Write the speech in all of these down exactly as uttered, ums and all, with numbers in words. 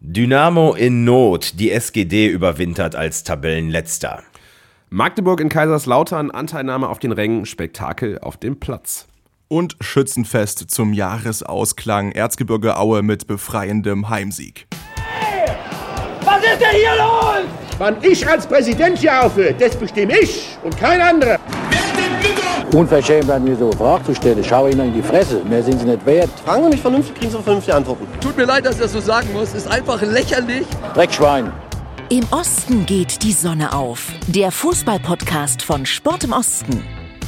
Dynamo in Not, die S G D überwintert als Tabellenletzter. Magdeburg in Kaiserslautern, Anteilnahme auf den Rängen, Spektakel auf dem Platz. Und Schützenfest zum Jahresausklang, Erzgebirge Aue mit befreiendem Heimsieg. Hey, was ist denn hier los? Wann ich als Präsident hier aufhöre, das bestimme ich und kein anderer. Unverschämt an mir so Fragen zu stellen. Ich schaue Ihnen in die Fresse. Mehr sind Sie nicht wert. Fragen Sie mich vernünftig, kriegen Sie vernünftige Antworten. Tut mir leid, dass ich das so sagen muss. Ist einfach lächerlich. Dreckschwein. Im Osten geht die Sonne auf. Der Fußball-Podcast von Sport im Osten.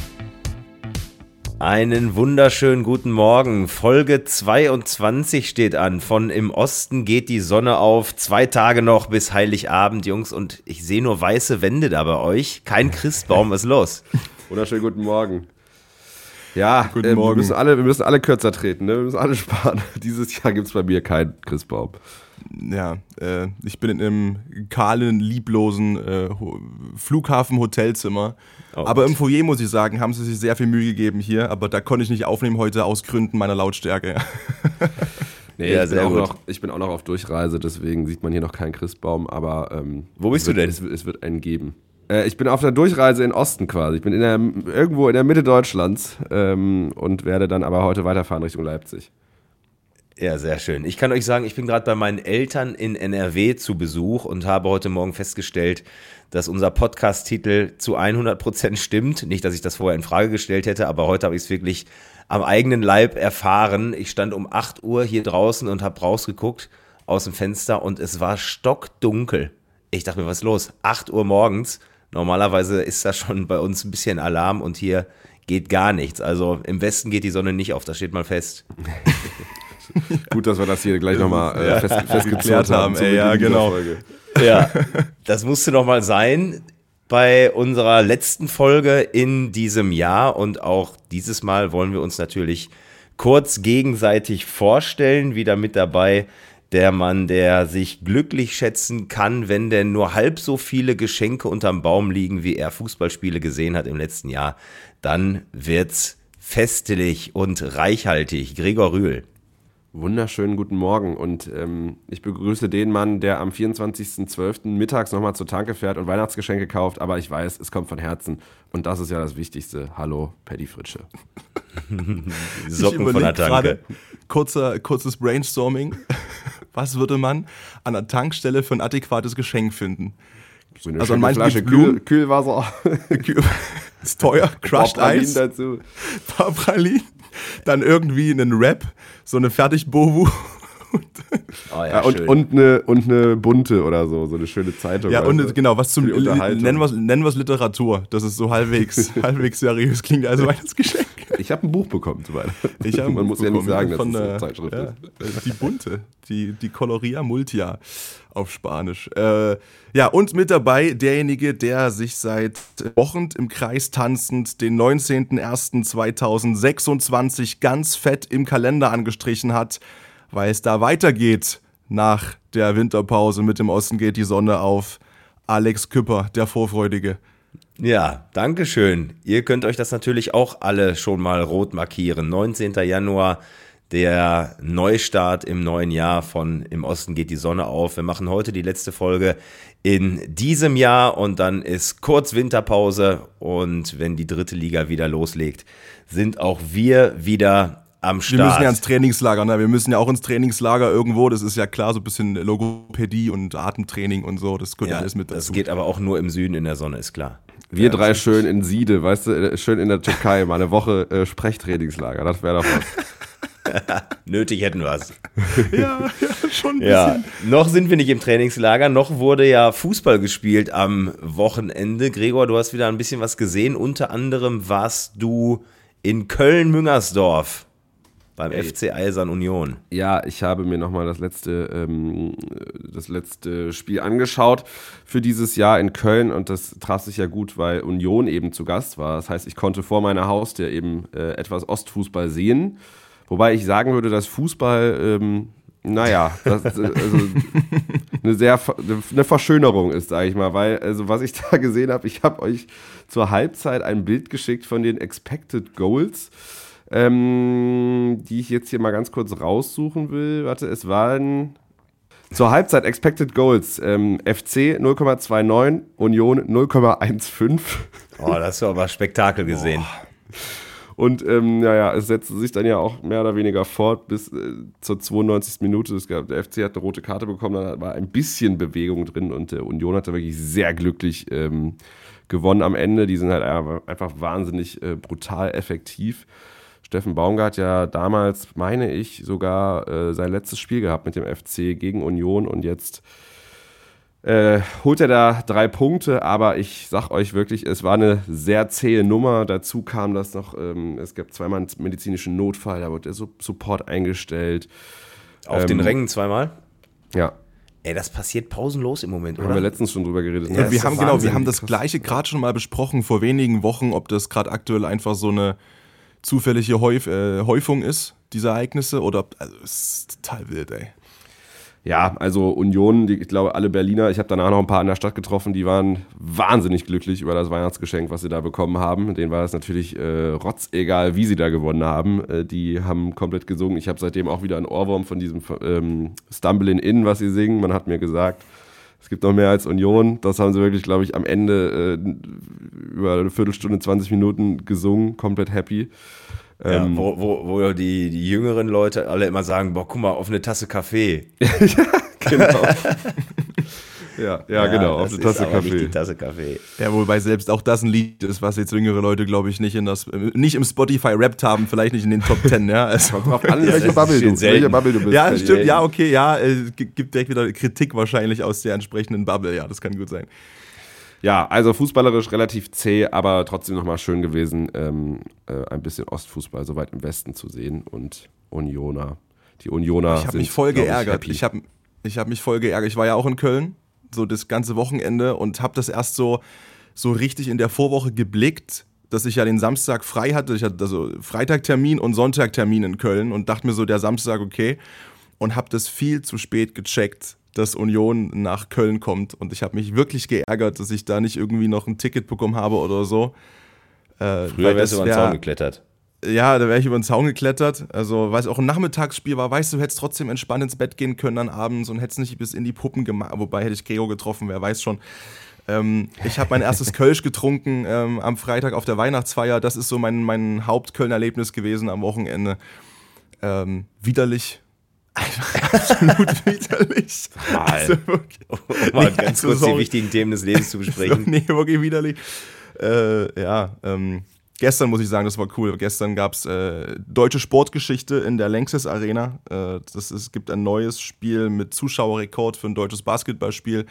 Einen wunderschönen guten Morgen. Folge zweiundzwanzig steht an. Von Im Osten geht die Sonne auf. Zwei Tage noch bis Heiligabend, Jungs. Und ich sehe nur weiße Wände da bei euch. Kein Christbaum, was ist los? Wunderschönen guten Morgen. Ja, guten äh, Morgen. Wir, müssen alle, wir müssen alle kürzer treten, ne? Wir müssen alle sparen. Dieses Jahr gibt es bei mir keinen Christbaum. Ja, äh, ich bin in einem kahlen, lieblosen äh, Flughafen-Hotelzimmer. Oh, aber im Foyer, muss ich sagen, haben sie sich sehr viel Mühe gegeben hier. Aber da konnte ich nicht aufnehmen heute aus Gründen meiner Lautstärke. Nee, ja, ich, bin sehr auch gut. noch, ich bin auch noch auf Durchreise, deswegen sieht man hier noch keinen Christbaum. Aber ähm, wo bist wird, du denn? Es, es wird einen geben. Äh, ich bin auf der Durchreise in Osten quasi. Ich bin in der, irgendwo in der Mitte Deutschlands ähm, und werde dann aber heute weiterfahren Richtung Leipzig. Ja, sehr schön. Ich kann euch sagen, ich bin gerade bei meinen Eltern in N R W zu Besuch und habe heute Morgen festgestellt, dass unser Podcast-Titel zu hundert Prozent stimmt. Nicht, dass ich das vorher in Frage gestellt hätte, aber heute habe ich es wirklich am eigenen Leib erfahren. Ich stand um acht Uhr hier draußen und habe rausgeguckt aus dem Fenster und es war stockdunkel. Ich dachte mir, was ist los? acht Uhr morgens. Normalerweise ist das schon bei uns ein bisschen Alarm und hier geht gar nichts. Also im Westen geht die Sonne nicht auf, das steht mal fest. Gut, dass wir das hier gleich nochmal äh, fest, festgeklärt haben. Ey, ja, genau. Ja, das musste nochmal sein bei unserer letzten Folge in diesem Jahr. Und auch dieses Mal wollen wir uns natürlich kurz gegenseitig vorstellen. Wieder mit dabei der Mann, der sich glücklich schätzen kann, wenn denn nur halb so viele Geschenke unterm Baum liegen, wie er Fußballspiele gesehen hat im letzten Jahr. Dann wird's festlich und reichhaltig. Gregor Rühl. Wunderschönen guten Morgen und ähm, ich begrüße den Mann, der am vierundzwanzigsten zwölften mittags nochmal zur Tanke fährt und Weihnachtsgeschenke kauft, aber ich weiß, es kommt von Herzen und das ist ja das Wichtigste. Hallo, Paddy Fritsche. Socken von der Tanke. Kurzer, kurzes Brainstorming. Was würde man an der Tankstelle für ein adäquates Geschenk finden? So eine also an schöne Flasche Kühl, Kühlwasser. Ist teuer, Crushed Eis, dazu. Paar Pralinen. Dann irgendwie einen Wrap, so eine Fertig-Bovu. Oh ja, ja, und, und, eine, und eine bunte oder so, so eine schöne Zeitung. Ja, und also, genau, was zum nennen wir nennen es Literatur. Das ist so halbwegs, halbwegs seriös klingt, also Weihnachtsgeschenk. Ich habe ein Buch bekommen zu Weihnachten. Ich Man Buch muss ja nicht sagen, dass von es der, eine Zeitschrift ja, ist. Die bunte, die, die Coloria Multia auf Spanisch. Äh, ja, und mit dabei derjenige, der sich seit Wochen im Kreis tanzend den neunzehnten ersten zweitausendsechsundzwanzig ganz fett im Kalender angestrichen hat, weil es da weitergeht nach der Winterpause. Mit dem Osten geht die Sonne auf. Alex Küpper, der Vorfreudige. Ja, danke schön. Ihr könnt euch das natürlich auch alle schon mal rot markieren. neunzehnten Januar, der Neustart im neuen Jahr von Im Osten geht die Sonne auf. Wir machen heute die letzte Folge in diesem Jahr und dann ist kurz Winterpause und wenn die dritte Liga wieder loslegt, sind auch wir wieder am Start. Wir müssen ja ins Trainingslager, ne? Wir müssen ja auch ins Trainingslager irgendwo, das ist ja klar, so ein bisschen Logopädie und Atemtraining und so, das gehört ja alles mit dazu. Das geht aber auch nur im Süden in der Sonne, ist klar. Wir ja, drei schön in Siede, weißt du, schön in der Türkei, mal eine Woche äh, Sprechtrainingslager, das wäre doch was. Nötig hätten wir es. Ja, ja, schon ein bisschen. Ja, noch sind wir nicht im Trainingslager, noch wurde ja Fußball gespielt am Wochenende. Gregor, du hast wieder ein bisschen was gesehen, unter anderem warst du in Köln-Müngersdorf. Beim Ey. F C Eisern Union. Ja, ich habe mir nochmal das letzte, ähm, das letzte Spiel angeschaut für dieses Jahr in Köln und das traf sich ja gut, weil Union eben zu Gast war. Das heißt, ich konnte vor meiner Haustür eben äh, etwas Ostfußball sehen. Wobei ich sagen würde, dass Fußball, ähm, naja, das, also eine sehr eine Verschönerung ist, sage ich mal. Weil, also was ich da gesehen habe, ich habe euch zur Halbzeit ein Bild geschickt von den Expected Goals. Ähm, die ich jetzt hier mal ganz kurz raussuchen will. Warte, es waren Zur Halbzeit Expected Goals. Ähm, F C null Komma neunundzwanzig, Union null Komma fünfzehn. Oh, das hast du aber Spektakel gesehen. Oh. Und ähm, naja, es setzte sich dann ja auch mehr oder weniger fort bis äh, zur zweiundneunzigsten Minute. Es gab, der F C hat eine rote Karte bekommen, dann war ein bisschen Bewegung drin und der Union hat da wirklich sehr glücklich ähm, gewonnen am Ende. Die sind halt einfach wahnsinnig äh, brutal effektiv. Steffen Baumgart ja damals, meine ich, sogar äh, sein letztes Spiel gehabt mit dem F C gegen Union und jetzt Äh, holt er da drei Punkte, aber ich sag euch wirklich, es war eine sehr zähe Nummer. Dazu kam das noch, ähm, es gab zweimal einen medizinischen Notfall, da wurde der Support eingestellt. Auf ähm, den Rängen zweimal? Ja. Ey, das passiert pausenlos im Moment, oder? Haben wir letztens schon drüber geredet. Ja, wir haben genau, wir haben das Gleiche gerade schon mal besprochen vor wenigen Wochen, ob das gerade aktuell einfach so eine zufällige Häuf, äh, Häufung ist, diese Ereignisse, oder ob, also es ist total wild, ey. Ja, also Union, die, ich glaube, alle Berliner, ich habe danach noch ein paar in der Stadt getroffen, die waren wahnsinnig glücklich über das Weihnachtsgeschenk, was sie da bekommen haben. Denen war das natürlich äh, rotzegal, wie sie da gewonnen haben. Äh, die haben komplett gesungen. Ich habe seitdem auch wieder einen Ohrwurm von diesem ähm, Stumbling In, was sie singen. Man hat mir gesagt, es gibt noch mehr als Union. Das haben sie wirklich, glaube ich, am Ende äh, über eine Viertelstunde, zwanzig Minuten gesungen, komplett happy. Ja, ähm, wo, wo, wo die, die jüngeren Leute alle immer sagen, boah, guck mal, auf eine Tasse Kaffee. ja, genau. ja, ja, ja, genau, auf eine Tasse Kaffee. Nicht die Tasse Kaffee. Ja, wobei selbst auch das ein Lied ist, was jetzt jüngere Leute, glaube ich, nicht in das, nicht im Spotify rappt haben, vielleicht nicht in den Top Ten, ja. Also, drauf an, welche Bubble du, welche Bubble du bist. Ja, stimmt, ja, okay, ja, äh, gibt direkt wieder Kritik wahrscheinlich aus der entsprechenden Bubble, ja, das kann gut sein. Ja, also fußballerisch relativ zäh, aber trotzdem nochmal schön gewesen, ähm, äh, ein bisschen Ostfußball so weit im Westen zu sehen und Unioner. Die Unioner Ich habe mich voll geärgert. Ich, ich habe ich hab mich voll geärgert. Ich war ja auch in Köln, so das ganze Wochenende, und habe das erst so, so richtig in der Vorwoche geblickt, dass ich ja den Samstag frei hatte. Ich hatte also Freitagtermin und Sonntagtermin in Köln und dachte mir so, der Samstag okay, und habe das viel zu spät gecheckt, dass Union nach Köln kommt, und ich habe mich wirklich geärgert, dass ich da nicht irgendwie noch ein Ticket bekommen habe oder so. Äh, Früher wärst du über den Zaun geklettert. Ja, da wäre ich über den Zaun geklettert. Also, weil es auch ein Nachmittagsspiel war, weißt du, du hättest trotzdem entspannt ins Bett gehen können dann abends und hättest nicht bis in die Puppen gemacht. Wobei hätte ich Gregor getroffen, wer weiß schon. Ähm, ich habe mein erstes Kölsch getrunken ähm, am Freitag auf der Weihnachtsfeier. Das ist so mein, mein Haupt-Köln-Erlebnis gewesen am Wochenende. Ähm, widerlich. Absolut widerlich. Mal, also wirklich, um mal nee, ganz kurz sorry. die wichtigen Themen des Lebens zu besprechen. So, nee, wirklich widerlich. Äh, ja, ähm, gestern muss ich sagen, das war cool. Gestern gab es äh, deutsche Sportgeschichte in der Lanxess Arena. Äh, das ist, es gibt ein neues Spiel mit Zuschauerrekord für ein deutsches Basketballspiel.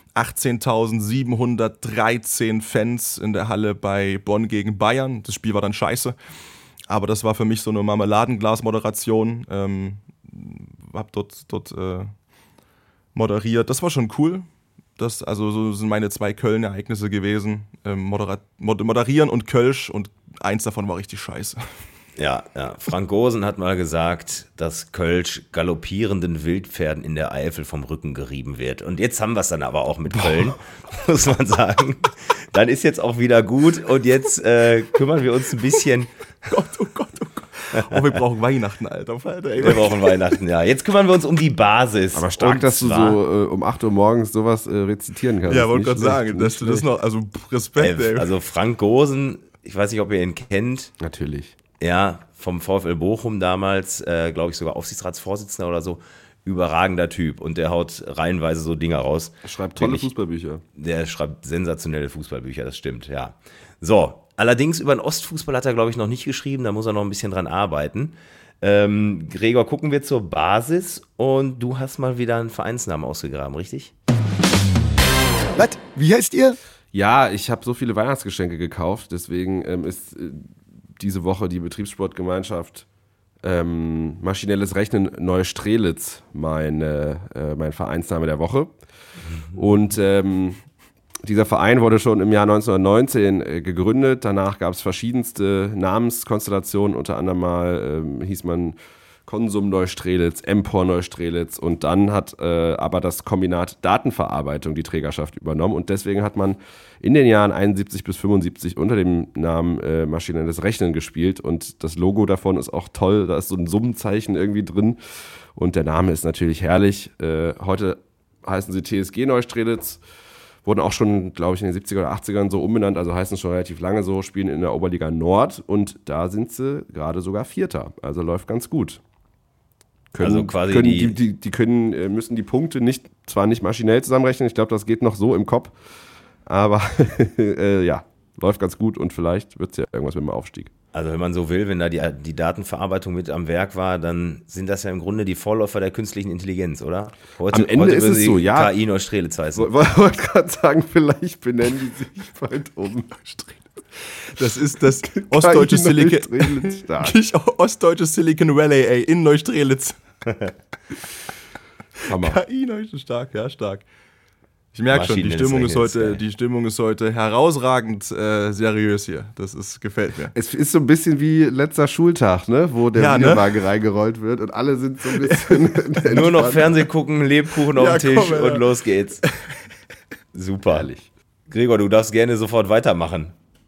achtzehntausendsiebenhundertdreizehn Fans in der Halle bei Bonn gegen Bayern. Das Spiel war dann scheiße. Aber das war für mich so eine Marmeladenglas-Moderation. Ähm, hab dort, dort äh, moderiert. Das war schon cool. Das, also so sind meine zwei Köln-Ereignisse gewesen. Ähm, modera- mod- moderieren und Kölsch, und eins davon war richtig scheiße. Ja, ja. Frank Gosen hat mal gesagt, dass Kölsch galoppierenden Wildpferden in der Eifel vom Rücken gerieben wird. Und jetzt haben wir es dann aber auch mit Köln, muss man sagen. Dann ist jetzt auch wieder gut, und jetzt äh, kümmern wir uns ein bisschen. Gott, oh Gott, oh Gott. Oh, wir brauchen Weihnachten, Alter. Alter ey. Wir brauchen Weihnachten, ja. Jetzt kümmern wir uns um die Basis. Aber stark, dass du so äh, um acht Uhr morgens sowas äh, rezitieren kannst. Ja, wollte gerade sagen, dass du das noch, also Respekt, ey. Also Frank Gosen, ich weiß nicht, ob ihr ihn kennt. Natürlich. Ja, vom VfL Bochum damals, äh, glaube ich, sogar Aufsichtsratsvorsitzender oder so. Überragender Typ, und der haut reihenweise so Dinger raus. Er schreibt tolle Wirklich, Fußballbücher. Der schreibt sensationelle Fußballbücher, das stimmt, ja. So, allerdings über den Ostfußball hat er, glaube ich, noch nicht geschrieben, da muss er noch ein bisschen dran arbeiten. Ähm, Gregor, gucken wir zur Basis, und du hast mal wieder einen Vereinsnamen ausgegraben, richtig? Was? Wie heißt ihr? Ja, ich habe so viele Weihnachtsgeschenke gekauft, deswegen ähm, ist äh, diese Woche die Betriebssportgemeinschaft Ähm, Maschinelles Rechnen Neustrelitz, mein, äh, mein Vereinsname der Woche. Mhm. Und ähm, dieser Verein wurde schon im Jahr neunzehnhundertneunzehn äh, gegründet. Danach gab es verschiedenste Namenskonstellationen. Unter anderem mal ähm, hieß man Konsum Neustrelitz, Empor Neustrelitz und dann hat äh, aber das Kombinat Datenverarbeitung die Trägerschaft übernommen und deswegen hat man in den Jahren einundsiebzig bis fünfundsiebzig unter dem Namen äh, Maschinelles Rechnen gespielt und das Logo davon ist auch toll, da ist so ein Summenzeichen irgendwie drin und der Name ist natürlich herrlich. Äh, heute heißen sie T S G Neustrelitz, wurden auch schon, glaube ich, in den siebziger oder achtzigern so umbenannt, also heißen schon relativ lange so, spielen in der Oberliga Nord und da sind sie gerade sogar Vierter, also läuft ganz gut. Können, also quasi können, die, die, die, die können, müssen die Punkte nicht, zwar nicht maschinell zusammenrechnen, ich glaube, das geht noch so im Kopf, aber äh, ja, läuft ganz gut und vielleicht wird es ja irgendwas mit dem Aufstieg. Also wenn man so will, wenn da die, die Datenverarbeitung mit am Werk war, dann sind das ja im Grunde die Vorläufer der künstlichen Intelligenz, oder? Heute, Am Ende heute ist es so, ja. K I Neustrelitz heißen. Ich wollte gerade sagen, vielleicht benennen die sich bald um. Das ist das ostdeutsche Silicon, ostdeutsche Silicon Valley, ey, in Neustrelitz. Hammer. K I Neustrelitz, stark, ja, stark. Ich merke schon, die Stimmung ist heute, die Stimmung ist heute herausragend äh, seriös hier. Das ist, gefällt mir. Es ist so ein bisschen wie letzter Schultag, ne, wo der ja, Videowagen ne? reingerollt wird und alle sind so ein bisschen nur noch Fernseh gucken, Lebkuchen auf ja, dem Tisch komm, und los geht's. Super. Herrlich. Gregor, du darfst gerne sofort weitermachen.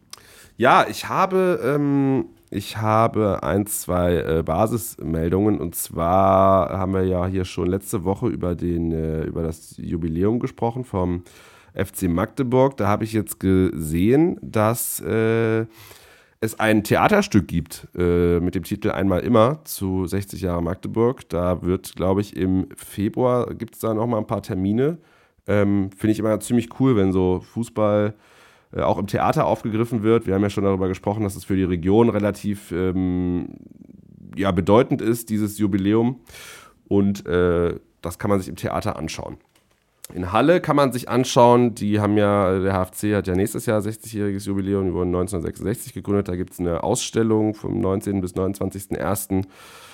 Ja, ich habe, ähm, ich habe ein, zwei äh, Basismeldungen und zwar haben wir ja hier schon letzte Woche über, den, äh, über das Jubiläum gesprochen vom F C Magdeburg. Da habe ich jetzt gesehen, dass äh, es ein Theaterstück gibt äh, mit dem Titel Einmal immer zu sechzig Jahre Magdeburg. Da wird, glaube ich, im Februar gibt es da nochmal ein paar Termine. Ähm, finde ich immer ziemlich cool, wenn so Fußball auch im Theater aufgegriffen wird. Wir haben ja schon darüber gesprochen, dass es für die Region relativ ähm, ja, bedeutend ist, dieses Jubiläum. Und äh, das kann man sich im Theater anschauen. In Halle kann man sich anschauen, die haben ja, der H F C hat ja nächstes Jahr sechzigjähriges Jubiläum, die wurden neunzehnhundertsechsundsechzig gegründet. Da gibt es eine Ausstellung vom neunzehnten bis neunundzwanzigsten ersten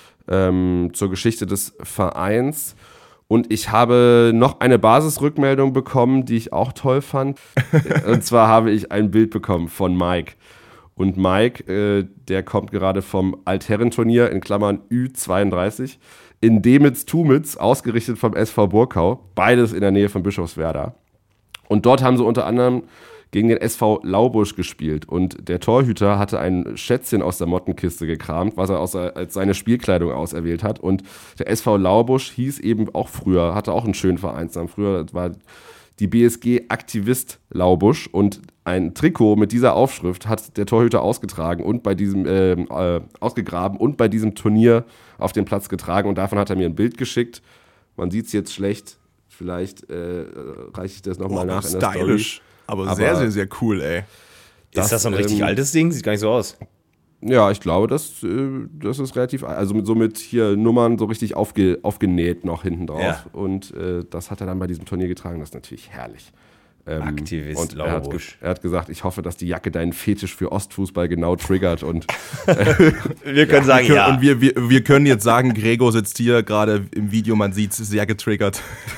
Ähm, zur Geschichte des Vereins. Und ich habe noch eine Basisrückmeldung bekommen, die ich auch toll fand. Und zwar habe ich ein Bild bekommen von Mike. Und Mike, äh, der kommt gerade vom Altherrenturnier in Klammern Ü zweiunddreißig in Demitz-Tumitz, ausgerichtet vom S V Burkau. Beides in der Nähe von Bischofswerda. Und dort haben sie unter anderem gegen den S V Laubusch gespielt. Und der Torhüter hatte ein Schätzchen aus der Mottenkiste gekramt, was er aus, als seine Spielkleidung auserwählt hat. Und der S V Laubusch hieß eben auch früher, hatte auch einen schönen Vereinsnamen. Früher war die B S G Aktivist Laubusch. Und ein Trikot mit dieser Aufschrift hat der Torhüter ausgetragen und bei diesem äh, äh, ausgegraben und bei diesem Turnier auf den Platz getragen. Und davon hat er mir ein Bild geschickt. Man sieht es jetzt schlecht. Vielleicht äh, reiche ich das nochmal nach in der Story. Aber, Aber sehr, sehr, sehr cool, ey. Das, ist das so ein richtig ähm, altes Ding? Sieht gar nicht so aus. Ja, ich glaube, das, äh, das ist relativ, also mit, so mit hier Nummern so richtig aufge, aufgenäht noch hinten drauf. Ja. Und äh, das hat er dann bei diesem Turnier getragen. Das ist natürlich herrlich. Ähm, Aktivist und er hat, er hat gesagt, ich hoffe, dass die Jacke deinen Fetisch für Ostfußball genau triggert. Und äh, wir können ja, sagen, wir können, ja. Und wir, wir, wir können jetzt sagen, Gregor sitzt hier gerade im Video, man sieht es, ist sehr getriggert.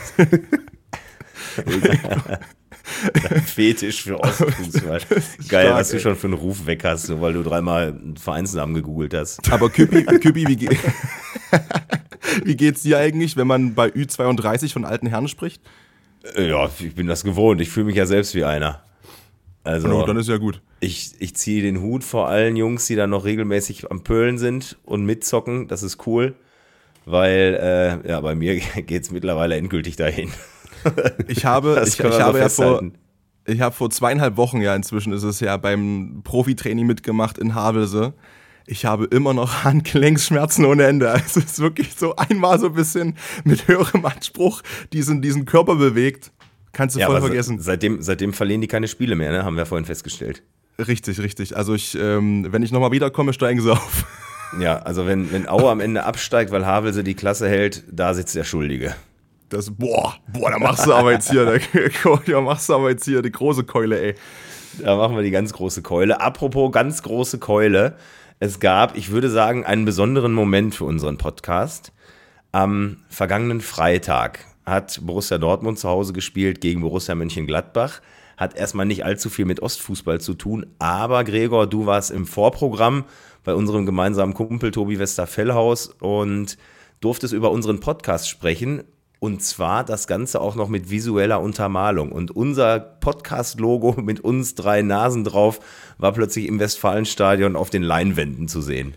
Fetisch für Ostfußball. Geil, was du schon für einen Ruf weg hast, nur weil du dreimal einen Vereinsnamen gegoogelt hast. Aber Küppi, Küppi wie, ge- wie geht's dir eigentlich, wenn man bei Ü zweiunddreißig von alten Herren spricht? Ja, ich bin das gewohnt. Ich fühle mich ja selbst wie einer. Also, no, dann ist ja gut. Ich, ich ziehe den Hut vor allen Jungs, die da noch regelmäßig am Pölen sind und mitzocken. Das ist cool, weil äh, ja, bei mir geht's mittlerweile endgültig dahin. Ich habe, ich, ich habe ja vor, ich habe vor zweieinhalb Wochen, ja inzwischen ist es ja, beim Profitraining mitgemacht in Havelse. Ich habe immer noch Handgelenksschmerzen ohne Ende. Also es ist wirklich so einmal so ein bisschen mit höherem Anspruch diesen, diesen Körper bewegt. Kannst du ja, voll aber vergessen. Seitdem, seitdem verlieren die keine Spiele mehr, ne? Haben wir vorhin festgestellt. Richtig, richtig. Also ich, ähm, wenn ich nochmal wiederkomme, steigen sie auf. Ja, also wenn, wenn Aue am Ende absteigt, weil Havelse die Klasse hält, da sitzt der Schuldige. Das, boah, boah, da machst du aber jetzt hier, da, da machst du aber jetzt hier die große Keule, ey. Da machen wir die ganz große Keule. Apropos ganz große Keule. Es gab, ich würde sagen, einen besonderen Moment für unseren Podcast. Am vergangenen Freitag hat Borussia Dortmund zu Hause gespielt gegen Borussia Mönchengladbach. Hat erstmal nicht allzu viel mit Ostfußball zu tun, aber Gregor, du warst im Vorprogramm. bei unserem gemeinsamen Kumpel Tobi Westerfellhaus und durftest über unseren Podcast sprechen. Und zwar das Ganze auch noch mit visueller Untermalung. Und unser Podcast-Logo mit uns drei Nasen drauf war plötzlich im Westfalenstadion auf den Leinwänden zu sehen.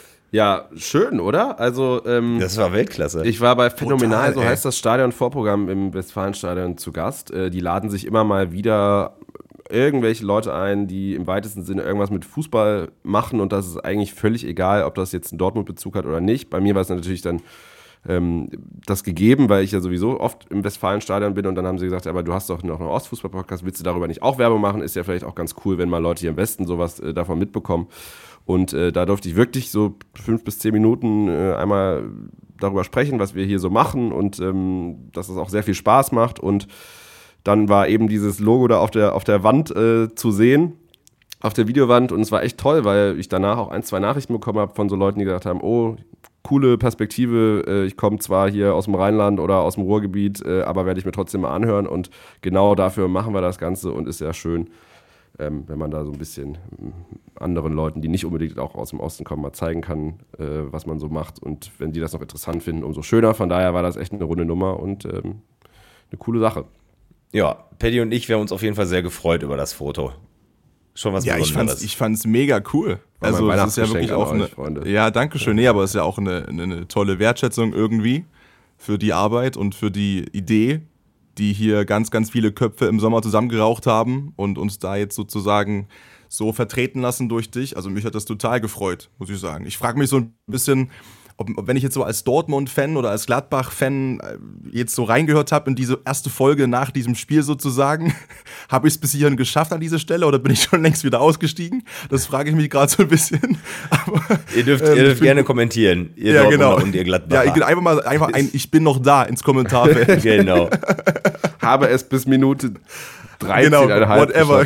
Ja, schön, oder? Also ähm, das war Weltklasse. Ich war bei Phänomenal, Total, so ey. heißt das Stadionvorprogramm im Westfalenstadion zu Gast. Äh, die laden sich immer mal wieder irgendwelche Leute ein, die im weitesten Sinne irgendwas mit Fußball machen und das ist eigentlich völlig egal, ob das jetzt einen Dortmund-Bezug hat oder nicht. Bei mir war es natürlich dann ähm, das gegeben, weil ich ja sowieso oft im Westfalenstadion bin und dann haben sie gesagt, aber du hast doch noch einen Ostfußball-Podcast, willst du darüber nicht auch Werbung machen? Ist ja vielleicht auch ganz cool, wenn mal Leute hier im Westen sowas äh, davon mitbekommen. Und äh, da durfte ich wirklich so fünf bis zehn Minuten äh, einmal darüber sprechen, was wir hier so machen und ähm, dass es auch sehr viel Spaß macht. Und dann war eben dieses Logo da auf der, auf der Wand äh, zu sehen, auf der Videowand. Und es war echt toll, weil ich danach auch ein, zwei Nachrichten bekommen habe von so Leuten, die gesagt haben, oh, coole Perspektive, äh, ich komme zwar hier aus dem Rheinland oder aus dem Ruhrgebiet, äh, aber werde ich mir trotzdem mal anhören. Und genau dafür machen wir das Ganze und ist sehr schön, ähm, wenn man da so ein bisschen anderen Leuten, die nicht unbedingt auch aus dem Osten kommen, mal zeigen kann, äh, was man so macht. Und wenn die das noch interessant finden, umso schöner. Von daher war das echt eine runde Nummer und ähm, eine coole Sache. Ja, Paddy und ich, wir haben uns auf jeden Fall sehr gefreut über das Foto. Schon was ja, ich Besonderes. fand's, ich fand's mega cool. War Also mein es ist ja wirklich auch eine, euch, Freunde. ja, danke schön. Nee, aber es ist ja auch eine, eine, eine tolle Wertschätzung irgendwie für die Arbeit und für die Idee, die hier ganz, ganz viele Köpfe im Sommer zusammengeraucht haben und uns da jetzt sozusagen so vertreten lassen durch dich. Also mich hat das total gefreut, muss ich sagen. Ich frage mich so ein bisschen, ob, ob wenn ich jetzt so als Dortmund-Fan oder als Gladbach-Fan jetzt so reingehört habe in diese erste Folge nach diesem Spiel sozusagen, habe ich es bis hierhin geschafft an dieser Stelle oder bin ich schon längst wieder ausgestiegen? Das frage ich mich gerade so ein bisschen. Aber, ihr dürft, ähm, ihr dürft gerne kommentieren, ihr ja, Dortmunder genau. und ihr Gladbacher. Ja, ich, einfach mal einfach ein Ich bin noch da ins Kommentarfeld. Genau. Habe es bis Minute dreizehn, genau, whatever.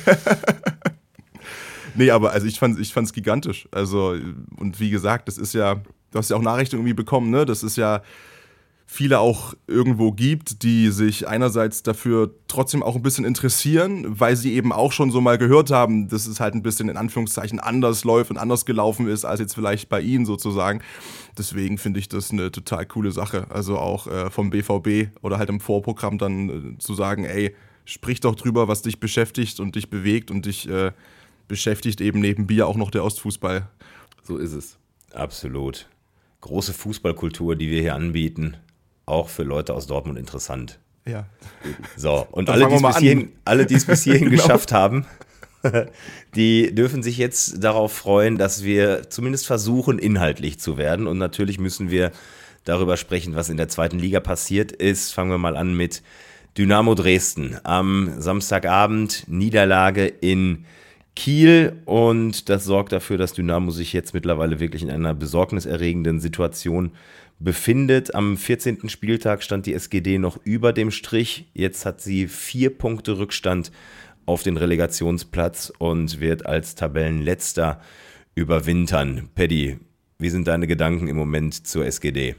Nee, aber also ich fand ich fand's gigantisch. Also und wie gesagt, das ist ja, du hast ja auch Nachrichten irgendwie bekommen, ne? Das ist ja viele auch irgendwo gibt, die sich einerseits dafür trotzdem auch ein bisschen interessieren, weil sie eben auch schon so mal gehört haben, dass es halt ein bisschen in Anführungszeichen anders läuft und anders gelaufen ist, als jetzt vielleicht bei ihnen sozusagen. Deswegen finde ich das eine total coole Sache. Also auch äh, vom B V B oder halt im Vorprogramm dann äh, zu sagen, ey, sprich doch drüber, was dich beschäftigt und dich bewegt und dich äh, beschäftigt eben neben Bier auch noch der Ostfußball. So ist es. Absolut. Große Fußballkultur, die wir hier anbieten. Auch für Leute aus Dortmund interessant. Ja. So, und Dann alle, die fangen wir es bis mal hierhin, an. alle, die es bis hierhin Genau. geschafft haben, die dürfen sich jetzt darauf freuen, dass wir zumindest versuchen, inhaltlich zu werden. Und natürlich müssen wir darüber sprechen, was in der zweiten Liga passiert ist. Fangen wir mal an mit Dynamo Dresden. Am Samstagabend Niederlage in Kiel und das sorgt dafür, dass Dynamo sich jetzt mittlerweile wirklich in einer besorgniserregenden Situation befindet. Am vierzehnten Spieltag stand die S G D noch über dem Strich. Jetzt hat sie vier Punkte Rückstand auf den Relegationsplatz und wird als Tabellenletzter überwintern. Paddy, wie sind deine Gedanken im Moment zur S G D?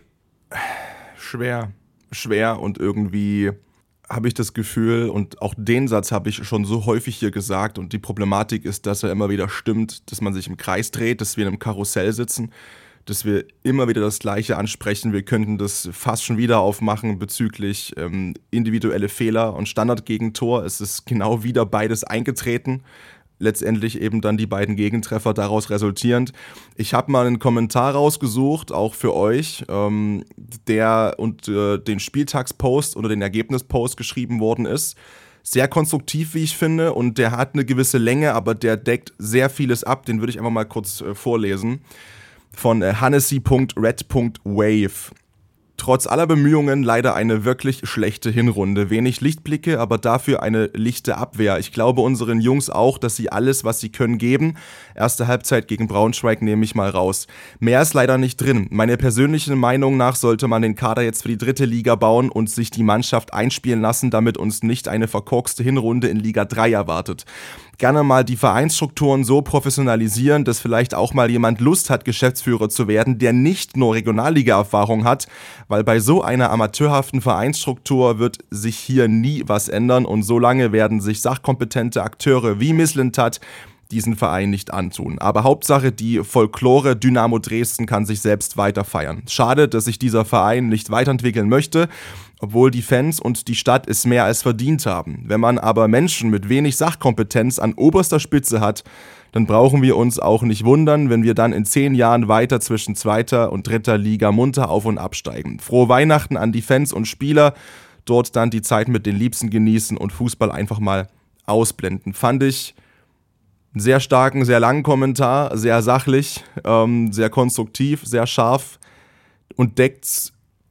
Schwer, schwer und irgendwie habe ich das Gefühl, und auch den Satz habe ich schon so häufig hier gesagt, und die Problematik ist, dass er immer wieder stimmt, dass man sich im Kreis dreht, dass wir in einem Karussell sitzen, dass wir immer wieder das Gleiche ansprechen. Wir könnten das fast schon wieder aufmachen bezüglich ähm, individuelle Fehler und Standardgegentor. Es ist genau wieder beides eingetreten. Letztendlich eben dann die beiden Gegentreffer daraus resultierend. Ich habe mal einen Kommentar rausgesucht, auch für euch, ähm, der und äh, den Spieltagspost oder den Ergebnispost geschrieben worden ist. Sehr konstruktiv, wie ich finde, und der hat eine gewisse Länge, aber der deckt sehr vieles ab. Den würde ich einfach mal kurz äh, vorlesen. Von äh, hannesi punkt red punkt wave. Trotz aller Bemühungen leider eine wirklich schlechte Hinrunde. Wenig Lichtblicke, aber dafür eine lichte Abwehr. Ich glaube unseren Jungs auch, dass sie alles, was sie können, geben. Erste Halbzeit gegen Braunschweig nehme ich mal raus. Mehr ist leider nicht drin. Meine persönliche Meinung nach sollte man den Kader jetzt für die dritte Liga bauen und sich die Mannschaft einspielen lassen, damit uns nicht eine verkorkste Hinrunde in Liga drei erwartet. Gerne mal die Vereinsstrukturen so professionalisieren, dass vielleicht auch mal jemand Lust hat, Geschäftsführer zu werden, der nicht nur Regionalliga-Erfahrung hat, weil bei so einer amateurhaften Vereinsstruktur wird sich hier nie was ändern und so lange werden sich sachkompetente Akteure wie Mislintat, diesen Verein nicht antun. Aber Hauptsache, die Folklore Dynamo Dresden kann sich selbst weiter feiern. Schade, dass sich dieser Verein nicht weiterentwickeln möchte, obwohl die Fans und die Stadt es mehr als verdient haben. Wenn man aber Menschen mit wenig Sachkompetenz an oberster Spitze hat, dann brauchen wir uns auch nicht wundern, wenn wir dann in zehn Jahren weiter zwischen zweiter und dritter Liga munter auf- und absteigen. Frohe Weihnachten an die Fans und Spieler, dort dann die Zeit mit den Liebsten genießen und Fußball einfach mal ausblenden. Fand ich einen sehr starken, sehr langen Kommentar, sehr sachlich, ähm, sehr konstruktiv, sehr scharf und deckt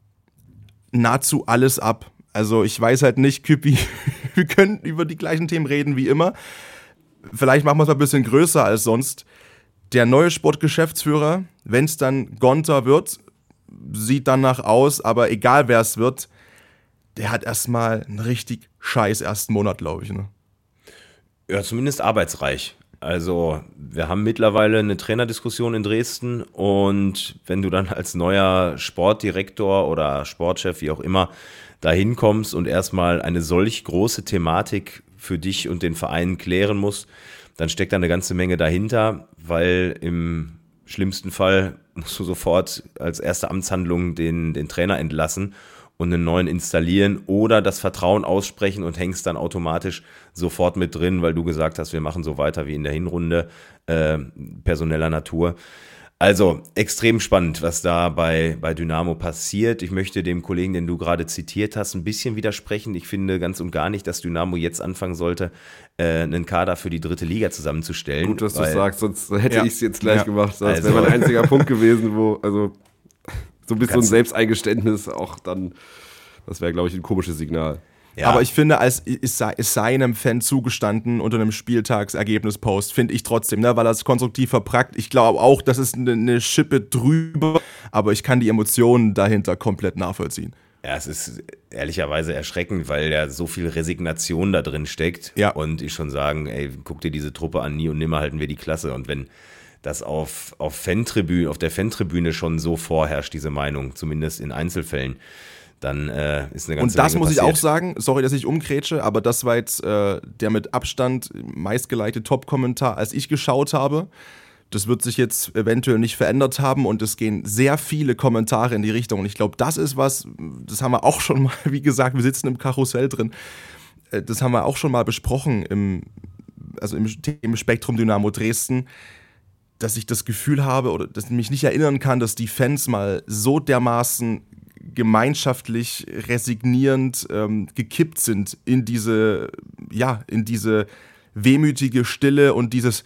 nahezu alles ab. Also ich weiß halt nicht, Küppi, wir können über die gleichen Themen reden wie immer. Vielleicht machen wir es mal ein bisschen größer als sonst. Der neue Sportgeschäftsführer, wenn es dann Gonter wird, sieht danach aus, aber egal wer es wird, der hat erstmal einen richtig scheiß ersten Monat, glaube ich. Ne? Ja, zumindest arbeitsreich. Also wir haben mittlerweile eine Trainerdiskussion in Dresden und wenn du dann als neuer Sportdirektor oder Sportchef, wie auch immer, da hinkommst und erstmal eine solch große Thematik für dich und den Verein klären musst, dann steckt da eine ganze Menge dahinter, weil im schlimmsten Fall musst du sofort als erste Amtshandlung den, den Trainer entlassen und einen neuen installieren oder das Vertrauen aussprechen und hängst dann automatisch sofort mit drin, weil du gesagt hast, wir machen so weiter wie in der Hinrunde, äh, personeller Natur. Also extrem spannend, was da bei, bei Dynamo passiert. Ich möchte dem Kollegen, den du gerade zitiert hast, ein bisschen widersprechen. Ich finde ganz und gar nicht, dass Dynamo jetzt anfangen sollte, äh, einen Kader für die dritte Liga zusammenzustellen. Gut, dass du weil, sagst, sonst hätte ja, ich es jetzt gleich ja. gemacht. Das Also. wäre mein einziger Punkt gewesen, wo, also so ein bisschen so ein Ganz- Selbsteingeständnis auch dann, das wäre, glaube ich, ein komisches Signal. Ja. Aber ich finde, als es sei, es sei einem Fan zugestanden unter einem Spieltagsergebnispost, finde ich trotzdem, ne, weil er es konstruktiv verpackt. Ich glaube auch, das ist eine, eine Schippe drüber, aber ich kann die Emotionen dahinter komplett nachvollziehen. Ja, es ist ehrlicherweise erschreckend, weil ja so viel Resignation da drin steckt. Ja. Und ich schon sagen, ey, guck dir diese Truppe an, nie und nimmer halten wir die Klasse. Und wenn das auf, auf Fantribüne, auf der Fantribüne schon so vorherrscht, diese Meinung, zumindest in Einzelfällen, dann äh, ist eine ganze Und das Menge muss ich passiert. auch sagen, sorry, dass ich umgrätsche, aber das war jetzt äh, der mit Abstand meistgelikte Top-Kommentar, als ich geschaut habe. Das wird sich jetzt eventuell nicht verändert haben und es gehen sehr viele Kommentare in die Richtung. Und ich glaube, das ist was, das haben wir auch schon mal, wie gesagt, wir sitzen im Karussell drin, äh, das haben wir auch schon mal besprochen, im, also im, im Spektrum Dynamo Dresden, dass ich das Gefühl habe oder dass ich mich nicht erinnern kann, dass die Fans mal so dermaßen gemeinschaftlich resignierend ähm, gekippt sind in diese, ja, in diese wehmütige Stille und dieses,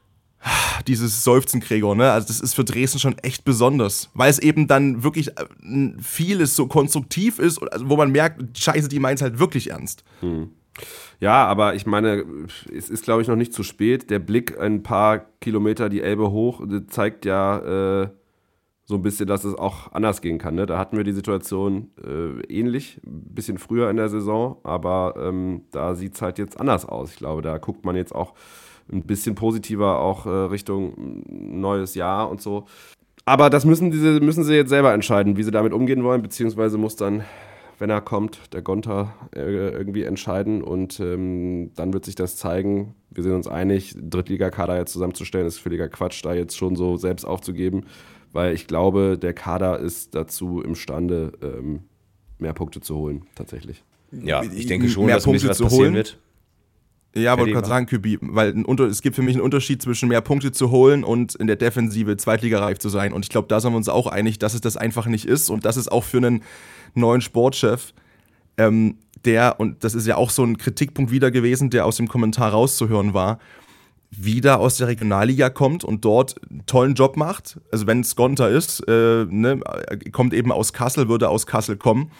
dieses Seufzen, Gregor, ne? Also das ist für Dresden schon echt besonders, weil es eben dann wirklich vieles so konstruktiv ist, also wo man merkt, scheiße, die meinen es halt wirklich ernst. Hm. Ja, aber ich meine, es ist, glaube ich, noch nicht zu spät. Der Blick ein paar Kilometer die Elbe hoch zeigt ja äh, so ein bisschen, dass es auch anders gehen kann. Ne? Da hatten wir die Situation äh, ähnlich, ein bisschen früher in der Saison, aber ähm, da sieht es halt jetzt anders aus. Ich glaube, da guckt man jetzt auch ein bisschen positiver auch äh, Richtung neues Jahr und so. Aber das müssen, diese, müssen sie jetzt selber entscheiden, wie sie damit umgehen wollen, beziehungsweise muss dann, wenn er kommt, der Gonter äh, irgendwie entscheiden und ähm, dann wird sich das zeigen. Wir sind uns einig, Drittligakader jetzt zusammenzustellen, ist völliger Quatsch, da jetzt schon so selbst aufzugeben, weil ich glaube, der Kader ist dazu imstande, ähm, mehr Punkte zu holen, tatsächlich. Ja, ich denke schon, Mehr dass ein bisschen Punkte was zu passieren holen. wird. Ja, wollte Fertig, gerade sagen, Kübi, weil ein Unter- es gibt für mich einen Unterschied zwischen mehr Punkte zu holen und in der Defensive zweitligareif zu sein. Und ich glaube, da sind wir uns auch einig, dass es das einfach nicht ist. Und das ist auch für einen neuen Sportchef, ähm, der, und das ist ja auch so ein Kritikpunkt wieder gewesen, der aus dem Kommentar rauszuhören war, wieder aus der Regionalliga kommt und dort einen tollen Job macht. Also wenn es Gonter ist, äh, ne, kommt eben aus Kassel, würde aus Kassel kommen.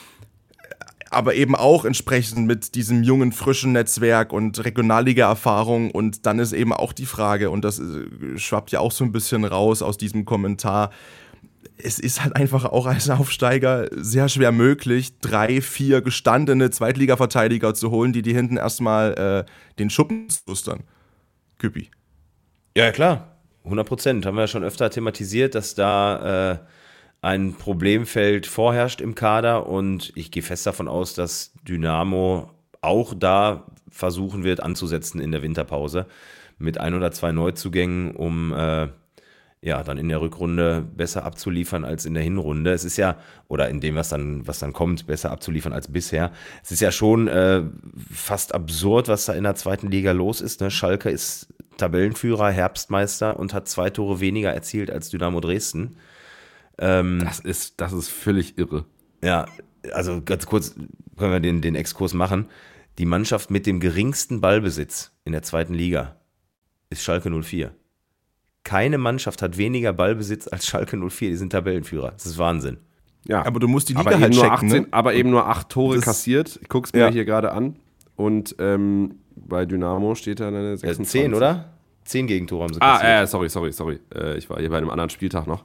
Aber eben auch entsprechend mit diesem jungen, frischen Netzwerk und Regionalliga-Erfahrung. Und dann ist eben auch die Frage, und das schwappt ja auch so ein bisschen raus aus diesem Kommentar, es ist halt einfach auch als Aufsteiger sehr schwer möglich, drei, vier gestandene Zweitliga-Verteidiger zu holen, die die hinten erstmal äh, den Schuppen lustern. Küppi. Ja, klar, hundert Prozent. Haben wir ja schon öfter thematisiert, dass da äh, ein Problemfeld vorherrscht im Kader und ich gehe fest davon aus, dass Dynamo auch da versuchen wird anzusetzen in der Winterpause mit ein oder zwei Neuzugängen, um äh, ja, dann in der Rückrunde besser abzuliefern als in der Hinrunde. Es ist ja, oder in dem, was dann, was dann kommt, besser abzuliefern als bisher. Es ist ja schon äh, fast absurd, was da in der zweiten Liga los ist. Ne? Schalke ist Tabellenführer, Herbstmeister und hat zwei Tore weniger erzielt als Dynamo Dresden. Ähm, das ist, das ist völlig irre. Ja, also ganz kurz können wir den, den Exkurs machen. Die Mannschaft mit dem geringsten Ballbesitz in der zweiten Liga ist Schalke null vier. Keine Mannschaft hat weniger Ballbesitz als Schalke null vier. Die sind Tabellenführer. Das ist Wahnsinn. Ja, aber du musst die Liga aber halt eben checken. Nur achtzehn, ne? Aber eben nur acht Tore das, kassiert. Ich guck's mir ja. hier gerade an. Und ähm, bei Dynamo steht da eine sechsundzwanzig. Zehn, oder? Zehn Gegentore haben sie kassiert. kassiert. Ah, äh, sorry, sorry, sorry. Äh, ich war hier bei einem anderen Spieltag noch.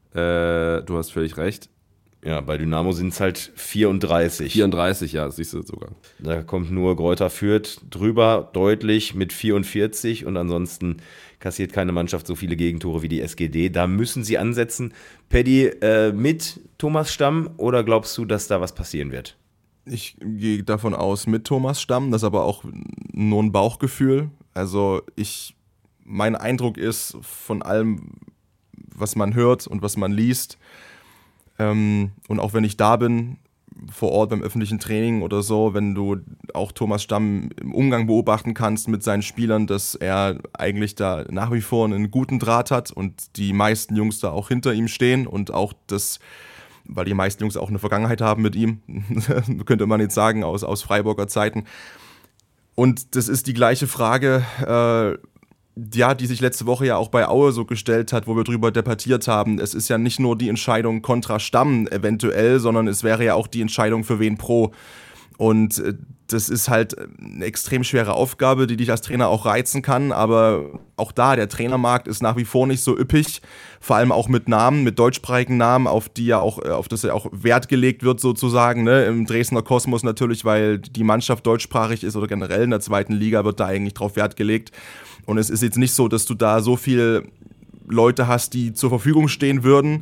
Äh, du hast völlig recht. Ja, bei Dynamo sind es halt vierunddreißig. vierunddreißig, ja, das siehst du sogar. Da kommt nur Greuther Fürth drüber, deutlich mit vierundvierzig und ansonsten kassiert keine Mannschaft so viele Gegentore wie die S G D. Da müssen sie ansetzen. Paddy, äh, mit Thomas Stamm oder glaubst du, dass da was passieren wird? Ich gehe davon aus mit Thomas Stamm, das ist aber auch nur ein Bauchgefühl. Also ich, mein Eindruck ist von allem, was man hört und was man liest, ähm, und auch wenn ich da bin, vor Ort beim öffentlichen Training oder so, wenn du auch Thomas Stamm im Umgang beobachten kannst mit seinen Spielern, dass er eigentlich da nach wie vor einen guten Draht hat und die meisten Jungs da auch hinter ihm stehen und auch das, weil die meisten Jungs auch eine Vergangenheit haben mit ihm, könnte man jetzt sagen, aus, aus Freiburger Zeiten. Und das ist die gleiche Frage, äh, ja, die sich letzte Woche ja auch bei Aue so gestellt hat, wo wir drüber debattiert haben. Es ist ja nicht nur die Entscheidung kontra Stamm eventuell, sondern es wäre ja auch die Entscheidung für wen pro. Und das ist halt eine extrem schwere Aufgabe, die dich als Trainer auch reizen kann, aber auch da, der Trainermarkt ist nach wie vor nicht so üppig, vor allem auch mit Namen, mit deutschsprachigen Namen, auf die ja auch, auf das ja auch Wert gelegt wird sozusagen, ne? Im Dresdner Kosmos natürlich, weil die Mannschaft deutschsprachig ist oder generell in der zweiten Liga wird da eigentlich drauf Wert gelegt. Und es ist jetzt nicht so, dass du da so viele Leute hast, die zur Verfügung stehen würden,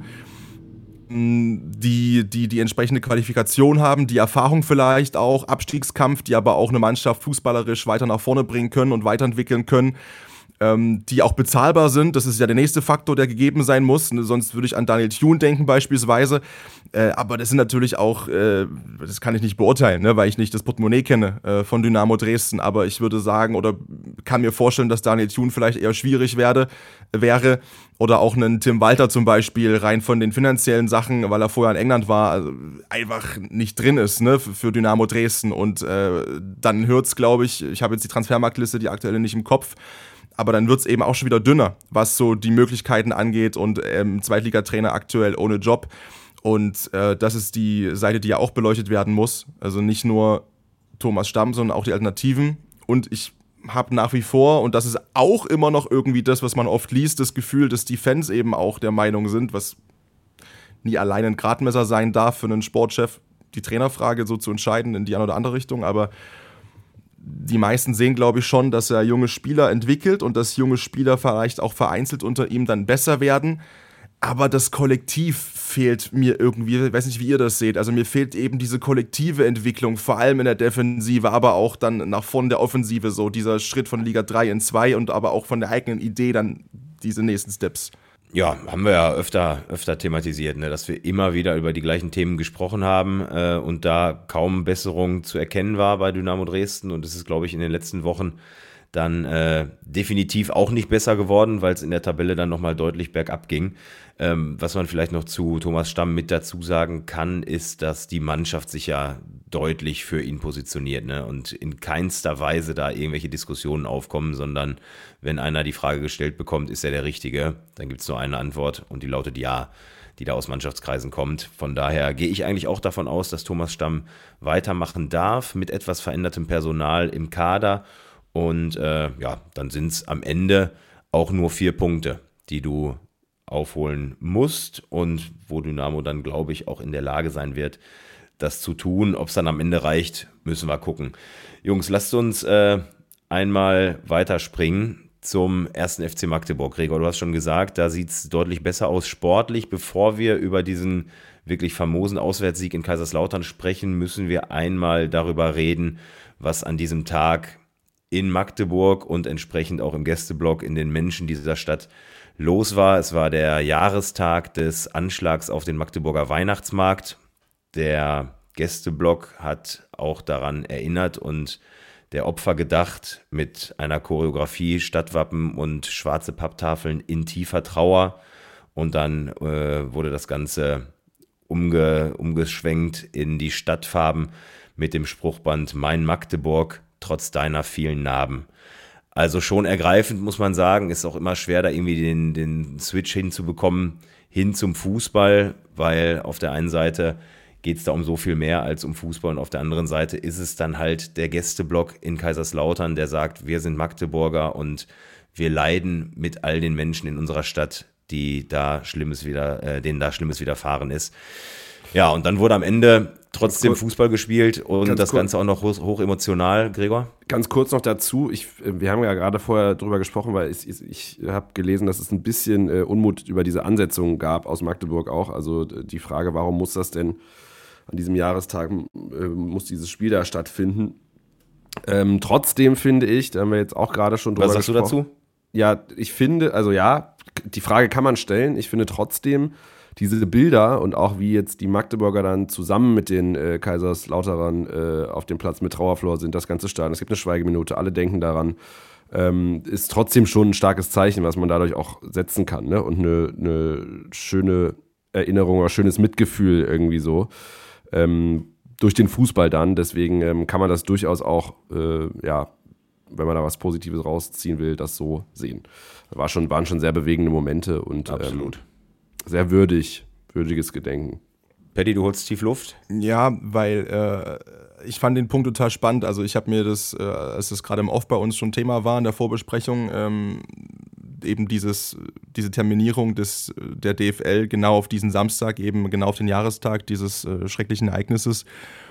die, die die entsprechende Qualifikation haben, die Erfahrung vielleicht auch, Abstiegskampf, die aber auch eine Mannschaft fußballerisch weiter nach vorne bringen können und weiterentwickeln können, ähm, die auch bezahlbar sind. Das ist ja der nächste Faktor, der gegeben sein muss. Sonst würde ich an Daniel Thune denken beispielsweise. Äh, aber das sind natürlich auch, äh, das kann ich nicht beurteilen, ne, weil ich nicht das Portemonnaie kenne äh, von Dynamo Dresden. Aber ich würde sagen oder kann mir vorstellen, dass Daniel Thune vielleicht eher schwierig werde, wäre. Oder auch einen Tim Walter zum Beispiel, rein von den finanziellen Sachen, weil er vorher in England war, also einfach nicht drin ist, ne, für Dynamo Dresden. Und äh, dann hört's, glaube ich, ich habe jetzt die Transfermarktliste, die aktuelle nicht im Kopf, aber dann wird's eben auch schon wieder dünner, was so die Möglichkeiten angeht und ähm, Zweitligatrainer aktuell ohne Job. Und äh, das ist die Seite, die ja auch beleuchtet werden muss. Also nicht nur Thomas Stamm, sondern auch die Alternativen. Und ich habe nach wie vor, und das ist auch immer noch irgendwie das, was man oft liest, das Gefühl, dass die Fans eben auch der Meinung sind, was nie allein ein Gradmesser sein darf für einen Sportchef, die Trainerfrage so zu entscheiden in die eine oder andere Richtung, aber die meisten sehen, glaube ich, schon, dass er junge Spieler entwickelt und dass junge Spieler vielleicht auch vereinzelt unter ihm dann besser werden. Aber das Kollektiv fehlt mir irgendwie, ich weiß nicht, wie ihr das seht. Also mir fehlt eben diese kollektive Entwicklung, vor allem in der Defensive, aber auch dann nach vorne der Offensive, so dieser Schritt von Liga drei in zwei und aber auch von der eigenen Idee dann diese nächsten Steps. Ja, haben wir ja öfter, öfter thematisiert, ne, dass wir immer wieder über die gleichen Themen gesprochen haben äh, und da kaum Besserung zu erkennen war bei Dynamo Dresden und es ist, glaube ich, in den letzten Wochen dann äh, definitiv auch nicht besser geworden, weil es in der Tabelle dann nochmal deutlich bergab ging. Ähm, was man vielleicht noch zu Thomas Stamm mit dazu sagen kann, ist, dass die Mannschaft sich ja deutlich für ihn positioniert, ne? Und in keinster Weise da irgendwelche Diskussionen aufkommen, sondern wenn einer die Frage gestellt bekommt, ist er der Richtige, dann gibt es nur eine Antwort und die lautet ja, die da aus Mannschaftskreisen kommt. Von daher gehe ich eigentlich auch davon aus, dass Thomas Stamm weitermachen darf mit etwas verändertem Personal im Kader. Und äh, ja, dann sind es am Ende auch nur vier Punkte, die du aufholen musst und wo Dynamo dann, glaube ich, auch in der Lage sein wird, das zu tun. Ob es dann am Ende reicht, müssen wir gucken. Jungs, lasst uns äh, einmal weiterspringen zum ersten F C Magdeburg. Gregor, du hast schon gesagt, da sieht es deutlich besser aus sportlich. Bevor wir über diesen wirklich famosen Auswärtssieg in Kaiserslautern sprechen, müssen wir einmal darüber reden, was an diesem Tag in Magdeburg und entsprechend auch im Gästeblock in den Menschen dieser Stadt los war. Es war der Jahrestag des Anschlags auf den Magdeburger Weihnachtsmarkt. Der Gästeblock hat auch daran erinnert und der Opfer gedacht mit einer Choreografie, Stadtwappen und schwarze Papptafeln in tiefer Trauer. Und dann äh, wurde das Ganze umge, umgeschwenkt in die Stadtfarben mit dem Spruchband Mein Magdeburg, trotz deiner vielen Narben. Also schon ergreifend, muss man sagen. Ist auch immer schwer, da irgendwie den, den Switch hinzubekommen, hin zum Fußball, weil auf der einen Seite geht es da um so viel mehr als um Fußball und auf der anderen Seite ist es dann halt der Gästeblock in Kaiserslautern, der sagt, wir sind Magdeburger und wir leiden mit all den Menschen in unserer Stadt, die da Schlimmes wieder, äh, denen da Schlimmes widerfahren ist. Ja, und dann wurde am Ende trotzdem kurz, Fußball gespielt und das kurz, Ganze auch noch hoch, hoch emotional, Gregor. Ganz kurz noch dazu, ich, wir haben ja gerade vorher drüber gesprochen, weil ich, ich habe gelesen, dass es ein bisschen äh, Unmut über diese Ansetzung gab aus Magdeburg auch. Also die Frage, warum muss das denn an diesem Jahrestag, äh, muss dieses Spiel da stattfinden? Ähm, trotzdem finde ich, da haben wir jetzt auch gerade schon drüber gesprochen. Was sagst du dazu? Ja, ich finde, also ja, die Frage kann man stellen. Ich finde trotzdem, diese Bilder und auch wie jetzt die Magdeburger dann zusammen mit den äh, Kaiserslauterern äh, auf dem Platz mit Trauerflor sind, das ganze Stadion, es gibt eine Schweigeminute, alle denken daran, ähm, ist trotzdem schon ein starkes Zeichen, was man dadurch auch setzen kann, ne? Und eine, eine schöne Erinnerung oder schönes Mitgefühl irgendwie so ähm, durch den Fußball dann. Deswegen ähm, kann man das durchaus auch, äh, ja, wenn man da was Positives rausziehen will, das so sehen. Das war schon, waren schon sehr bewegende Momente und absolut. Ähm, sehr würdig, würdiges Gedenken. Paddy, du holst tief Luft? Ja, weil äh, ich fand den Punkt total spannend. Also ich habe mir das, äh, als es gerade im Off bei uns schon Thema war in der Vorbesprechung, ähm, eben dieses, diese Terminierung des, der D F L genau auf diesen Samstag, eben genau auf den Jahrestag dieses äh, schrecklichen Ereignisses.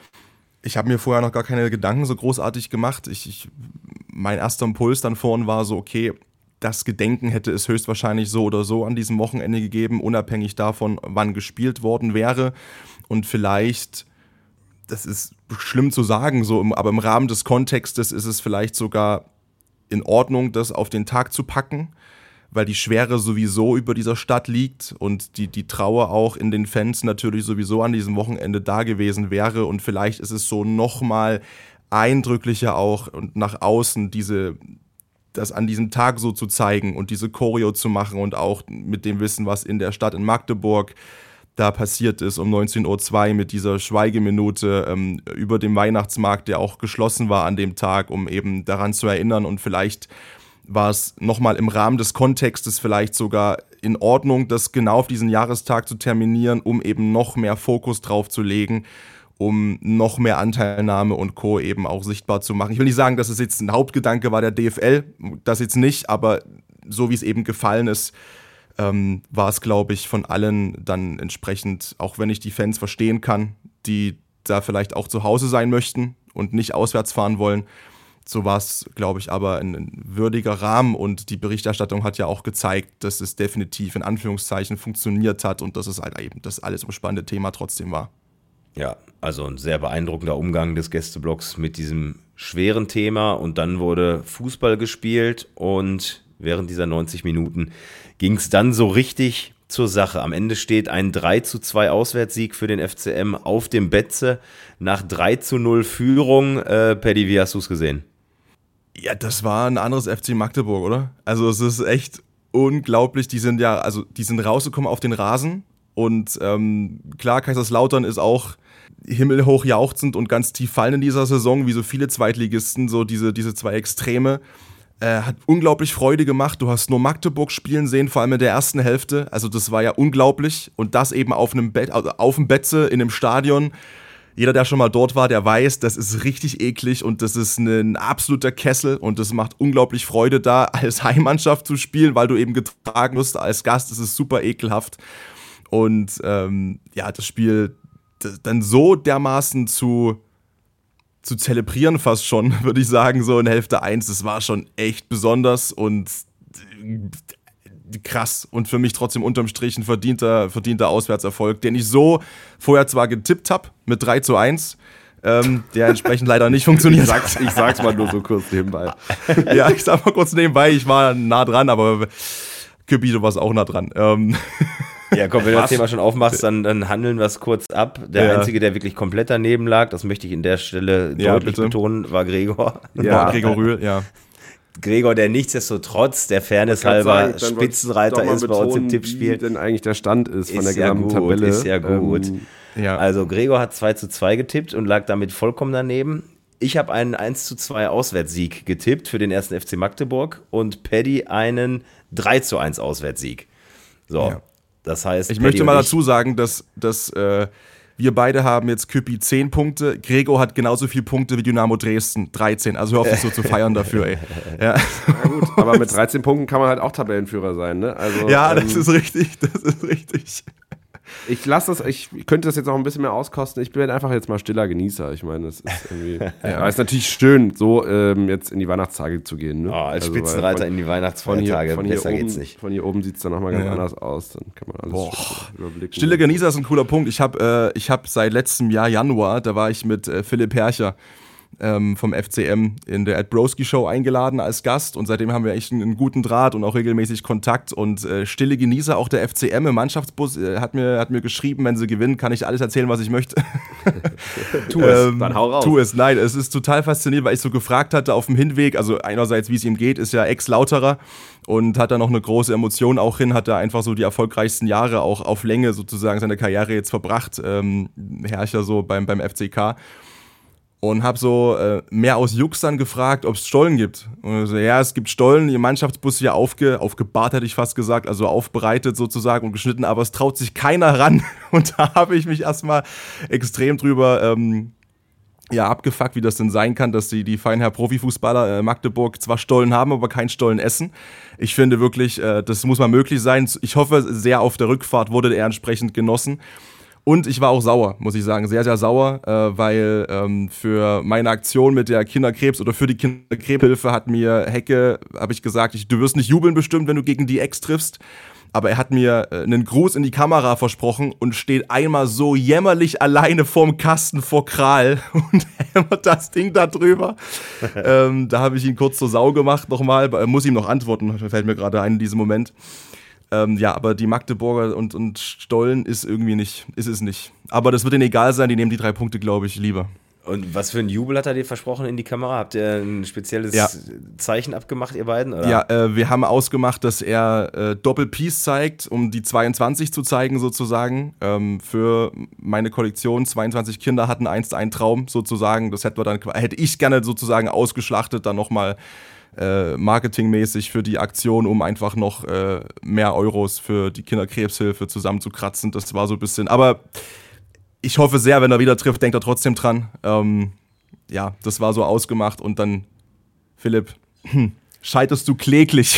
Ich habe mir vorher noch gar keine Gedanken so großartig gemacht. Ich, ich, mein erster Impuls dann vorhin war so, okay, das Gedenken hätte es höchstwahrscheinlich so oder so an diesem Wochenende gegeben, unabhängig davon, wann gespielt worden wäre. Und vielleicht, das ist schlimm zu sagen, so, aber im Rahmen des Kontextes ist es vielleicht sogar in Ordnung, das auf den Tag zu packen, weil die Schwere sowieso über dieser Stadt liegt und die, die Trauer auch in den Fans natürlich sowieso an diesem Wochenende da gewesen wäre. Und vielleicht ist es so nochmal eindrücklicher auch und nach außen diese das an diesem Tag so zu zeigen und diese Choreo zu machen und auch mit dem Wissen, was in der Stadt in Magdeburg da passiert ist um neunzehn Uhr zwei mit dieser Schweigeminute ähm, über dem Weihnachtsmarkt, der auch geschlossen war an dem Tag, um eben daran zu erinnern. Und vielleicht war es nochmal im Rahmen des Kontextes vielleicht sogar in Ordnung, das genau auf diesen Jahrestag zu terminieren, um eben noch mehr Fokus drauf zu legen, um noch mehr Anteilnahme und Co. eben auch sichtbar zu machen. Ich will nicht sagen, dass es jetzt ein Hauptgedanke war der D F L, das jetzt nicht, aber so wie es eben gefallen ist, ähm, war es, glaube ich, von allen dann entsprechend, auch wenn ich die Fans verstehen kann, die da vielleicht auch zu Hause sein möchten und nicht auswärts fahren wollen, so war es, glaube ich, aber ein, ein würdiger Rahmen und die Berichterstattung hat ja auch gezeigt, dass es definitiv in Anführungszeichen funktioniert hat und dass es halt eben das alles umspannende Thema trotzdem war. Ja, also ein sehr beeindruckender Umgang des Gästeblocks mit diesem schweren Thema und dann wurde Fußball gespielt und während dieser neunzig Minuten ging es dann so richtig zur Sache. Am Ende steht ein drei zu zwei Auswärtssieg für den F C M auf dem Betze nach drei zu null Führung. Äh, Paddy, wie hast du es gesehen? Ja, das war ein anderes F C Magdeburg, oder? Also es ist echt unglaublich. Die sind ja, also die sind rausgekommen auf den Rasen und ähm, klar, Kaiserslautern ist auch himmelhoch jauchzend und ganz tief fallen in dieser Saison, wie so viele Zweitligisten, so diese, diese zwei Extreme. Äh, hat unglaublich Freude gemacht. Du hast nur Magdeburg spielen sehen, vor allem in der ersten Hälfte. Also das war ja unglaublich. Und das eben auf einem Bett, also auf dem Betze in einem Stadion. Jeder, der schon mal dort war, der weiß, das ist richtig eklig und das ist ein absoluter Kessel und das macht unglaublich Freude, da als Heimmannschaft zu spielen, weil du eben getragen wirst. Als Gast ist es super ekelhaft. Und ähm, ja, das Spiel dann so dermaßen zu, zu zelebrieren fast schon, würde ich sagen, so in Hälfte eins, das war schon echt besonders und krass und für mich trotzdem unterm Strich ein verdienter, verdienter Auswärtserfolg, den ich so vorher zwar getippt habe mit drei zu eins, ähm, der entsprechend leider nicht funktioniert. Ich sag's, ich sag's mal nur so kurz nebenbei. Ja, ich sag mal kurz nebenbei, ich war nah dran, aber Küppi, du warst auch nah dran. Ähm. Ja, komm, wenn du das Thema schon aufmachst, dann, dann handeln wir es kurz ab. Der ja. Einzige, der wirklich komplett daneben lag, das möchte ich in der Stelle ja, deutlich bitte. betonen, war Gregor. Ja, Gregor Rühl, ja. Gregor, der nichtsdestotrotz, der Fairness halber sagen, Spitzenreiter ist betonen, bei uns im Tippspiel. Wie denn eigentlich der Stand ist, ist von der ja gesamten gut, Tabelle. Ist ja gut. Ähm, ja. Also Gregor hat zwei zu zwei getippt und lag damit vollkommen daneben. Ich habe einen eins zu zwei Auswärtssieg getippt für den ersten F C Magdeburg und Paddy einen drei zu eins Auswärtssieg. So, ja. Das heißt, ich Paddy möchte mal ich, dazu sagen, dass, dass äh, wir beide haben jetzt Küppi zehn Punkte, Gregor hat genauso viele Punkte wie Dynamo Dresden, dreizehn. Also hör auf, dich so zu feiern dafür, ey. Ja. Na gut, aber mit dreizehn Punkten kann man halt auch Tabellenführer sein, ne? Also, ja, ähm, das ist richtig, das ist richtig. Ich lasse das, ich könnte das jetzt auch ein bisschen mehr auskosten. Ich bin einfach jetzt mal stiller Genießer. Ich meine, das ist irgendwie. ja. Aber es ist natürlich schön, so ähm, jetzt in die Weihnachtstage zu gehen. Ne? Oh, als also, Spitzenreiter von, in die Weihnachtsfeiertage, von hier, besser von hier geht's oben, nicht. Von hier oben sieht es dann nochmal ganz ja. anders aus. Dann kann man alles Boah. überblicken. Stille Genießer ist ein cooler Punkt. Ich habe äh, ich hab seit letztem Jahr Januar, da war ich mit äh, Philipp Hercher ähm, vom F C M in der Ed Broski Show eingeladen als Gast und seitdem haben wir echt einen, einen guten Draht und auch regelmäßig Kontakt und äh, Stille Genießer, auch der F C M im Mannschaftsbus äh, hat, mir, hat mir geschrieben, wenn sie gewinnen, kann ich alles erzählen, was ich möchte. tu es, ähm, dann hau raus. Tu es, nein, es ist total faszinierend, weil ich so gefragt hatte auf dem Hinweg, also einerseits, wie es ihm geht, ist ja Ex-Lauterer und hat da noch eine große Emotion auch hin, hat da einfach so die erfolgreichsten Jahre auch auf Länge sozusagen seine Karriere jetzt verbracht, ähm, Herrscher so beim, beim F C K. Und habe so äh, mehr aus Jux dann gefragt, ob es Stollen gibt. Und so, ja, es gibt Stollen, die Mannschaftsbus hier aufge, aufgebahrt, hätte ich fast gesagt, also aufbereitet sozusagen und geschnitten, aber es traut sich keiner ran. Und da habe ich mich erstmal extrem drüber ähm, ja, abgefuckt, wie das denn sein kann, dass die, die Feinherr Profifußballer äh, Magdeburg zwar Stollen haben, aber keinen Stollen essen. Ich finde wirklich, äh, das muss mal möglich sein. Ich hoffe, sehr auf der Rückfahrt wurde er entsprechend genossen. Und ich war auch sauer, muss ich sagen, sehr, sehr sauer, äh, weil ähm, für meine Aktion mit der Kinderkrebs- oder für die Kinderkrebshilfe hat mir Hecke, habe ich gesagt, ich, du wirst nicht jubeln bestimmt, wenn du gegen die Ex triffst, aber er hat mir äh, einen Gruß in die Kamera versprochen und steht einmal so jämmerlich alleine vorm Kasten vor Kral und hämmert das Ding da drüber. ähm, da habe ich ihn kurz zur Sau gemacht nochmal, muss ihm noch antworten, fällt mir gerade ein in diesem Moment. Ähm, ja, aber die Magdeburger und, und Stollen ist irgendwie nicht, ist es nicht. Aber das wird ihnen egal sein, die nehmen die drei Punkte, glaube ich, lieber. Und was für ein Jubel hat er dir versprochen in die Kamera? Habt ihr ein spezielles ja. Zeichen abgemacht, ihr beiden? Oder? Ja, äh, wir haben ausgemacht, dass er äh, Doppel-Peace zeigt, um die zweiundzwanzig zu zeigen sozusagen. Ähm, für meine Kollektion, zweiundzwanzig Kinder hatten einst einen Traum sozusagen. Das hätten wir dann, hätte ich gerne sozusagen ausgeschlachtet, dann nochmal Äh, marketingmäßig für die Aktion, um einfach noch äh, mehr Euros für die Kinderkrebshilfe zusammenzukratzen. Das war so ein bisschen, aber ich hoffe sehr, wenn er wieder trifft, denkt er trotzdem dran. Ähm, ja, das war so ausgemacht und dann, Philipp, hm, scheiterst du kläglich.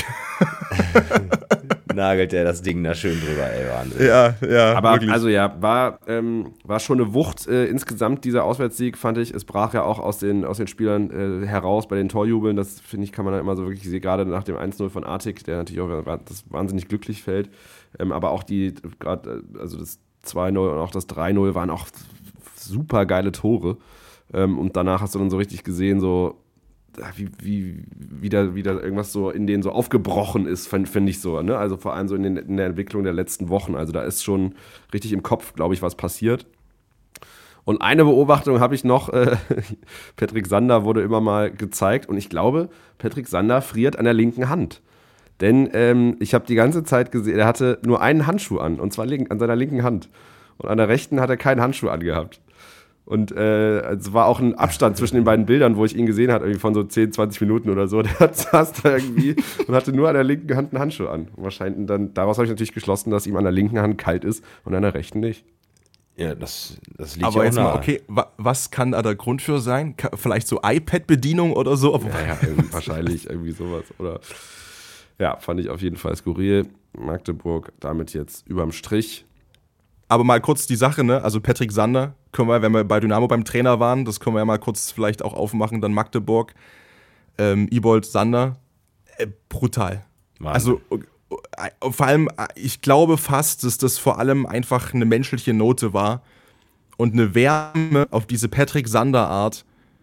Nagelt er das Ding da schön drüber, ey, Wahnsinn. Ja, ja, aber wirklich. Also ja, war, ähm, war schon eine Wucht äh, insgesamt, dieser Auswärtssieg, fand ich. Es brach ja auch aus den, aus den Spielern äh, heraus bei den Torjubeln. Das, finde ich, kann man dann immer so wirklich, ich sehe gerade nach dem eins null von Artik, der natürlich auch das wahnsinnig glücklich fällt. Ähm, aber auch die, gerade, also das zwei null und auch das drei null waren auch super geile Tore. Ähm, und danach hast du dann so richtig gesehen, so wie, wie wieder, wieder irgendwas so in denen so aufgebrochen ist, finde find ich so, ne? Also vor allem so in, den, in der Entwicklung der letzten Wochen. Also da ist schon richtig im Kopf, glaube ich, was passiert. Und eine Beobachtung habe ich noch, äh, Patrick Sander wurde immer mal gezeigt und ich glaube, Patrick Sander friert an der linken Hand. Denn ähm, ich habe die ganze Zeit gesehen, er hatte nur einen Handschuh an, und zwar link, an seiner linken Hand. Und an der rechten hat er keinen Handschuh angehabt. Und äh, es war auch ein Abstand zwischen den beiden Bildern, wo ich ihn gesehen habe, irgendwie von so zehn, zwanzig Minuten oder so. Der saß da irgendwie und hatte nur an der linken Hand einen Handschuh an. Und wahrscheinlich dann, daraus habe ich natürlich geschlossen, dass ihm an der linken Hand kalt ist und an der rechten nicht. Ja, das, das liegt Aber ja auch jetzt nahe. mal, okay, wa- was kann da der Grund für sein? Ka- vielleicht so iPad-Bedienung oder so? Ja, ja irgendwie, wahrscheinlich irgendwie sowas. Oder ja, fand ich auf jeden Fall skurril. Magdeburg damit jetzt überm Strich. Aber mal kurz die Sache, ne? Also Patrick Sander, können wir, wenn wir bei Dynamo beim Trainer waren, das können wir ja mal kurz vielleicht auch aufmachen, dann Magdeburg, ähm, Ibold Sander, äh, brutal. Wahnsinn. Also äh, vor allem, äh, ich glaube fast, dass das vor allem einfach eine menschliche Note war und eine Wärme auf diese Patrick-Sander-Art,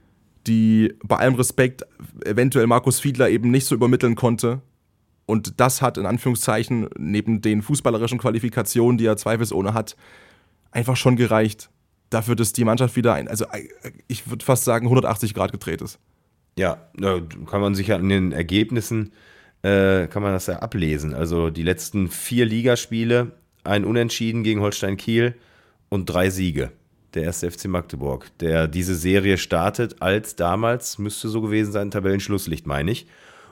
die bei allem Respekt eventuell Markus Fiedler eben nicht so übermitteln konnte. Und das hat in Anführungszeichen neben den fußballerischen Qualifikationen, die er zweifelsohne hat, einfach schon gereicht dafür, dass die Mannschaft wieder ein, also ich würde fast sagen hundertachtzig Grad gedreht ist. Ja, da kann man sich ja an den Ergebnissen, äh, kann man das ja ablesen. Also die letzten vier Ligaspiele, ein Unentschieden gegen Holstein Kiel und drei Siege. Der erste F C Magdeburg, der diese Serie startet als damals, müsste so gewesen sein, Tabellenschlusslicht, meine ich.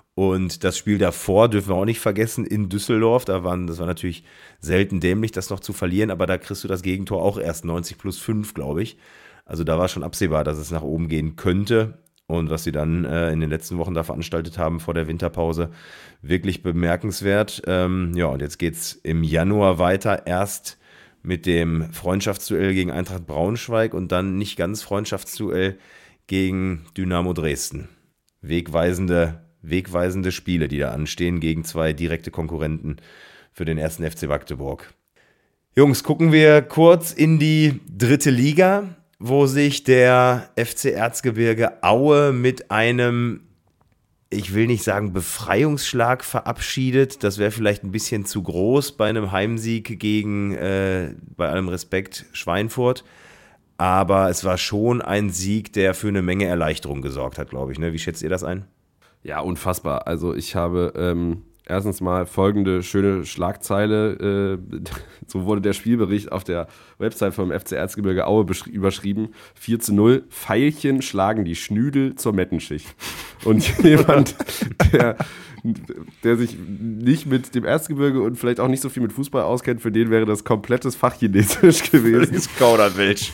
Und das Spiel davor dürfen wir auch nicht vergessen, in Düsseldorf, da waren, das war natürlich selten dämlich, das noch zu verlieren, aber da kriegst du das Gegentor auch erst neunzig plus fünf, glaube ich. Also da war schon absehbar, dass es nach oben gehen könnte. Und was sie dann äh, in den letzten Wochen da veranstaltet haben vor der Winterpause, wirklich bemerkenswert. Ähm, ja, und jetzt geht's im Januar weiter, erst mit dem Freundschaftsduell gegen Eintracht Braunschweig und dann nicht ganz Freundschaftsduell gegen Dynamo Dresden. Wegweisende, wegweisende Spiele, die da anstehen gegen zwei direkte Konkurrenten für den ersten F C Magdeburg. Jungs, gucken wir kurz in die dritte Liga, wo sich der F C Erzgebirge Aue mit einem, ich will nicht sagen Befreiungsschlag verabschiedet, das wäre vielleicht ein bisschen zu groß bei einem Heimsieg gegen, äh, bei allem Respekt, Schweinfurt, aber es war schon ein Sieg, der für eine Menge Erleichterung gesorgt hat, glaube ich. Ne? Wie schätzt ihr das ein? Ja, unfassbar. Also ich habe ähm, erstens mal folgende schöne Schlagzeile, äh, so wurde der Spielbericht auf der Website vom F C Erzgebirge Aue beschri- überschrieben, vier zu null, Veilchen schlagen die Schnüdel zur Mettenschicht. Und jemand, der, der sich nicht mit dem Erzgebirge und vielleicht auch nicht so viel mit Fußball auskennt, für den wäre das komplettes Fachchinesisch gewesen. Das Kauderwelsch.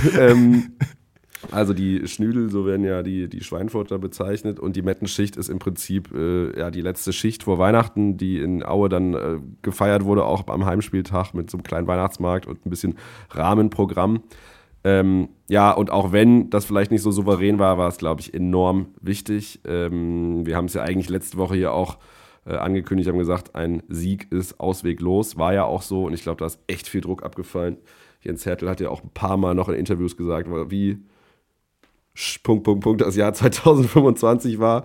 ähm, Also die Schnüdel, so werden ja die, die Schweinfurter bezeichnet, und die Mettenschicht ist im Prinzip äh, ja die letzte Schicht vor Weihnachten, die in Aue dann äh, gefeiert wurde, auch am Heimspieltag mit so einem kleinen Weihnachtsmarkt und ein bisschen Rahmenprogramm. Ähm, ja, und auch wenn das vielleicht nicht so souverän war, war es, glaube ich, enorm wichtig. Ähm, wir haben es ja eigentlich letzte Woche hier auch äh, angekündigt, haben gesagt, ein Sieg ist ausweglos, war ja auch so, und ich glaube, da ist echt viel Druck abgefallen. Jens Hertel hat ja auch ein paar Mal noch in Interviews gesagt, wie Punkt, Punkt, Punkt, das Jahr zwanzig fünfundzwanzig war.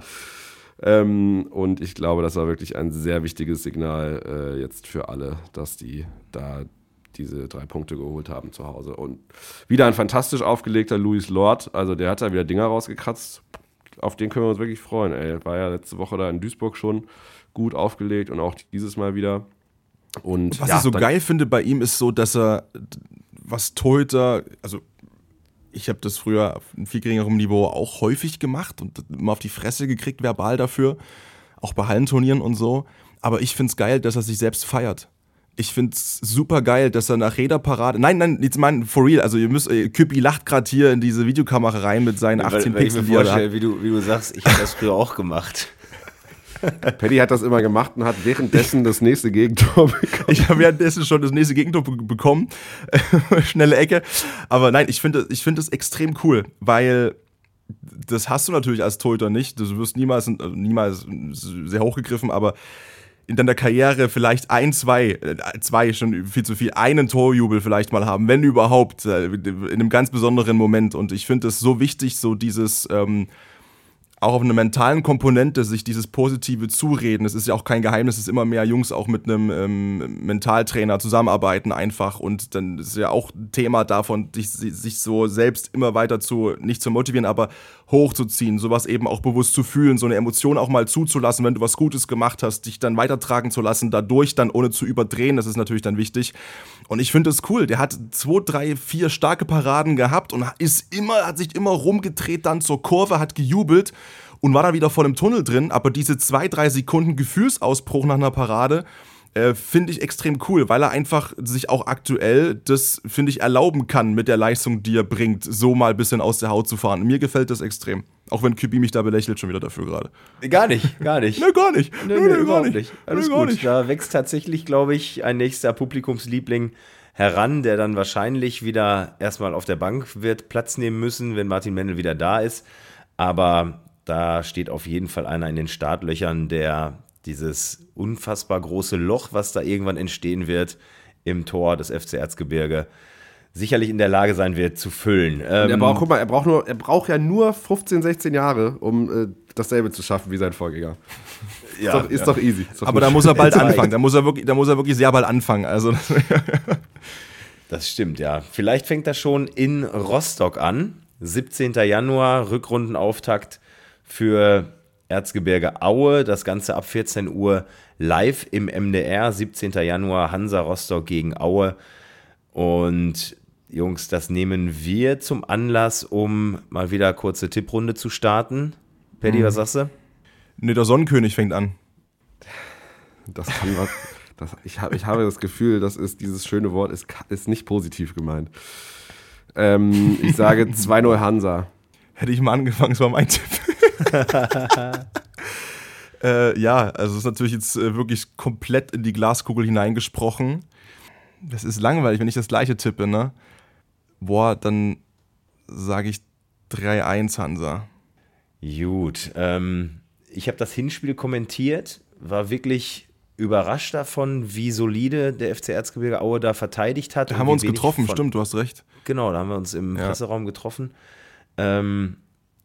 Ähm, und ich glaube, das war wirklich ein sehr wichtiges Signal äh, jetzt für alle, dass die da diese drei Punkte geholt haben zu Hause. Und wieder ein fantastisch aufgelegter Louis Lord, also der hat da wieder Dinger rausgekratzt. Auf den können wir uns wirklich freuen. Ey. War ja letzte Woche da in Duisburg schon gut aufgelegt und auch dieses Mal wieder. Und was ja, ich so geil finde bei ihm ist so, dass er was Torhüter, also ich habe das früher auf einem viel geringerem Niveau auch häufig gemacht und immer auf die Fresse gekriegt, verbal dafür, auch bei Hallenturnieren und so. Aber ich finde es geil, dass er sich selbst feiert. Ich finde es super geil, dass er nach Räderparade, nein, nein, jetzt mal for real, also ihr müsst, Küppi lacht gerade hier in diese Videokamera rein mit seinen achtzehn weil, weil Pixeln. Ich mir vorstelle, wie du, wie du sagst, ich habe das früher auch gemacht. Paddy hat das immer gemacht und hat währenddessen das nächste Gegentor bekommen. Ich habe währenddessen schon das nächste Gegentor be- bekommen. Schnelle Ecke. Aber nein, ich finde ich finde das extrem cool, weil das hast du natürlich als Torhüter nicht. Du wirst niemals, niemals sehr hochgegriffen, aber in deiner Karriere vielleicht ein, zwei, zwei schon viel zu viel, einen Torjubel vielleicht mal haben, wenn überhaupt, in einem ganz besonderen Moment. Und ich finde es so wichtig, so dieses ähm, auch auf einer mentalen Komponente sich dieses Positive zureden. Es ist ja auch kein Geheimnis, dass immer mehr Jungs auch mit einem ähm, Mentaltrainer zusammenarbeiten einfach, und dann ist ja auch ein Thema davon, sich, sich so selbst immer weiter zu, nicht zu motivieren, aber hochzuziehen, sowas eben auch bewusst zu fühlen, so eine Emotion auch mal zuzulassen, wenn du was Gutes gemacht hast, dich dann weitertragen zu lassen, dadurch dann ohne zu überdrehen, das ist natürlich dann wichtig. Und ich finde es cool, der hat zwei, drei, vier starke Paraden gehabt und ist immer, hat sich immer rumgedreht dann zur Kurve, hat gejubelt und war dann wieder voll im Tunnel drin, aber diese zwei, drei Sekunden Gefühlsausbruch nach einer Parade äh, finde ich extrem cool, weil er einfach sich auch aktuell das, finde ich, erlauben kann mit der Leistung, die er bringt, so mal ein bisschen aus der Haut zu fahren. Mir gefällt das extrem. Auch wenn Küppi mich da belächelt schon wieder dafür gerade. Gar nicht, gar nicht. Nö, gar nicht. Nö, nö, nö, überhaupt nicht. Alles Nö, gar gut. nicht. Da wächst tatsächlich, glaube ich, ein nächster Publikumsliebling heran, der dann wahrscheinlich wieder erstmal auf der Bank wird Platz nehmen müssen, wenn Martin Mendel wieder da ist. Aber da steht auf jeden Fall einer in den Startlöchern, der dieses unfassbar große Loch, was da irgendwann entstehen wird im Tor des F C Erzgebirge, sicherlich in der Lage sein wird zu füllen. Ähm, er braucht, guck mal, er braucht nur, er braucht ja nur fünfzehn, sechzehn Jahre, um äh, dasselbe zu schaffen wie sein Vorgänger. Ja, ist doch, ist ja. doch easy. Ist doch Aber da muss er bald anfangen. Da muss er wirklich, da muss er wirklich sehr bald anfangen. Also das stimmt, ja. Vielleicht fängt er schon in Rostock an. siebzehnten Januar, Rückrundenauftakt für Erzgebirge Aue. Das Ganze ab vierzehn Uhr live im M D R. siebzehnten Januar, Hansa Rostock gegen Aue. Und Jungs, das nehmen wir zum Anlass, um mal wieder kurze Tipprunde zu starten. Paddy, mhm. was sagst du? Ne, der Sonnenkönig fängt an. Das kann was. Das, ich, hab, ich habe das Gefühl, das ist, dieses schöne Wort ist, ist nicht positiv gemeint. Ähm, ich sage zwei null Hansa. Hätte ich mal angefangen, das war mein Tipp. äh, ja, also es ist natürlich jetzt äh, wirklich komplett in die Glaskugel hineingesprochen. Das ist langweilig, wenn ich das gleiche tippe, ne? Boah, dann sage ich drei eins Hansa. Gut, ähm, ich habe das Hinspiel kommentiert, war wirklich überrascht davon, wie solide der F C Erzgebirge Aue da verteidigt hat. Da haben wir uns getroffen, von, stimmt, du hast recht. Genau, da haben wir uns im ja. Presseraum getroffen. Ähm,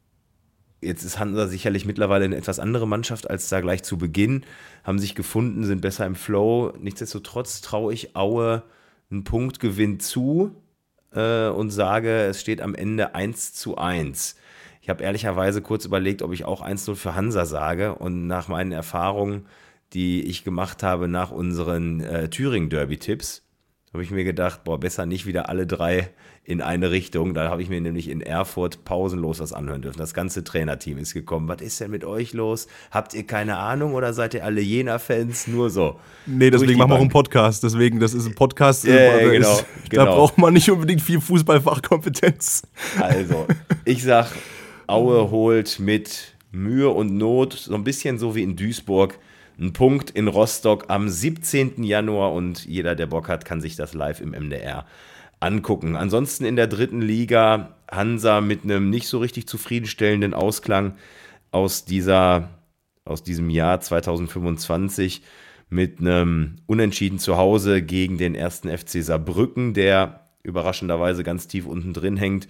jetzt ist Hansa sicherlich mittlerweile eine etwas andere Mannschaft als da gleich zu Beginn. Haben sich gefunden, sind besser im Flow. Nichtsdestotrotz traue ich Aue einen Punktgewinn zu äh, und sage, es steht am Ende eins zu eins. Ich habe ehrlicherweise kurz überlegt, ob ich auch eins null für Hansa sage. Und nach meinen Erfahrungen, die ich gemacht habe nach unseren äh, Thüringen-Derby-Tipps, habe ich mir gedacht, boah, besser nicht wieder alle drei in eine Richtung. Da habe ich mir nämlich in Erfurt pausenlos was anhören dürfen. Das ganze Trainerteam ist gekommen. Was ist denn mit euch los? Habt ihr keine Ahnung oder seid ihr alle Jena-Fans? Nur so. Nee, deswegen machen wir auch einen Podcast. Deswegen, das ist ein Podcast. Ja, äh, ja, genau, ist, genau. Da braucht man nicht unbedingt viel Fußballfachkompetenz. Also, ich sag, Aue holt mit Mühe und Not, so ein bisschen so wie in Duisburg, einen Punkt in Rostock am siebzehnten Januar und jeder, der Bock hat, kann sich das live im M D R angucken. Ansonsten in der dritten Liga Hansa mit einem nicht so richtig zufriedenstellenden Ausklang aus dieser, aus diesem Jahr zwanzig fünfundzwanzig mit einem Unentschieden zu Hause gegen den ersten F C Saarbrücken, der überraschenderweise ganz tief unten drin hängt.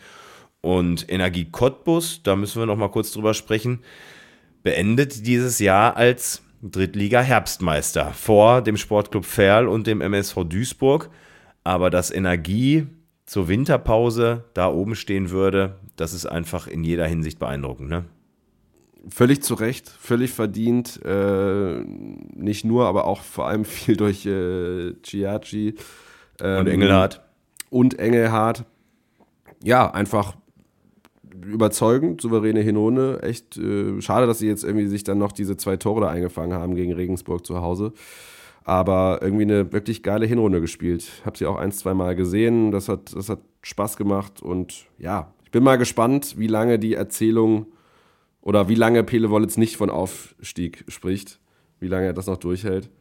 Und Energie Cottbus, da müssen wir noch mal kurz drüber sprechen, beendet dieses Jahr als Drittliga-Herbstmeister vor dem Sportclub Verl und dem M S V Duisburg. Aber dass Energie zur Winterpause da oben stehen würde, das ist einfach in jeder Hinsicht beeindruckend, ne? Völlig zu Recht, völlig verdient. Äh, nicht nur, aber auch vor allem viel durch äh, Chiachi. Ähm, und Engelhardt. Und Engelhardt. Ja, einfach überzeugend, souveräne Hinrunde. Echt äh, schade, dass sie jetzt irgendwie sich dann noch diese zwei Tore da eingefangen haben gegen Regensburg zu Hause. Aber irgendwie eine wirklich geile Hinrunde gespielt. Hab sie auch ein, zwei Mal gesehen. Das hat, das hat Spaß gemacht. Und ja, ich bin mal gespannt, wie lange die Erzählung oder wie lange Pele Wollitz nicht von Aufstieg spricht. Wie lange er das noch durchhält.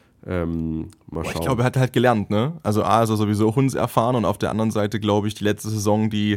Ähm, mal schauen. Ich glaube, er hat halt gelernt, ne? Also A, ist er sowieso hundserfahren und auf der anderen Seite, glaube ich, die letzte Saison, die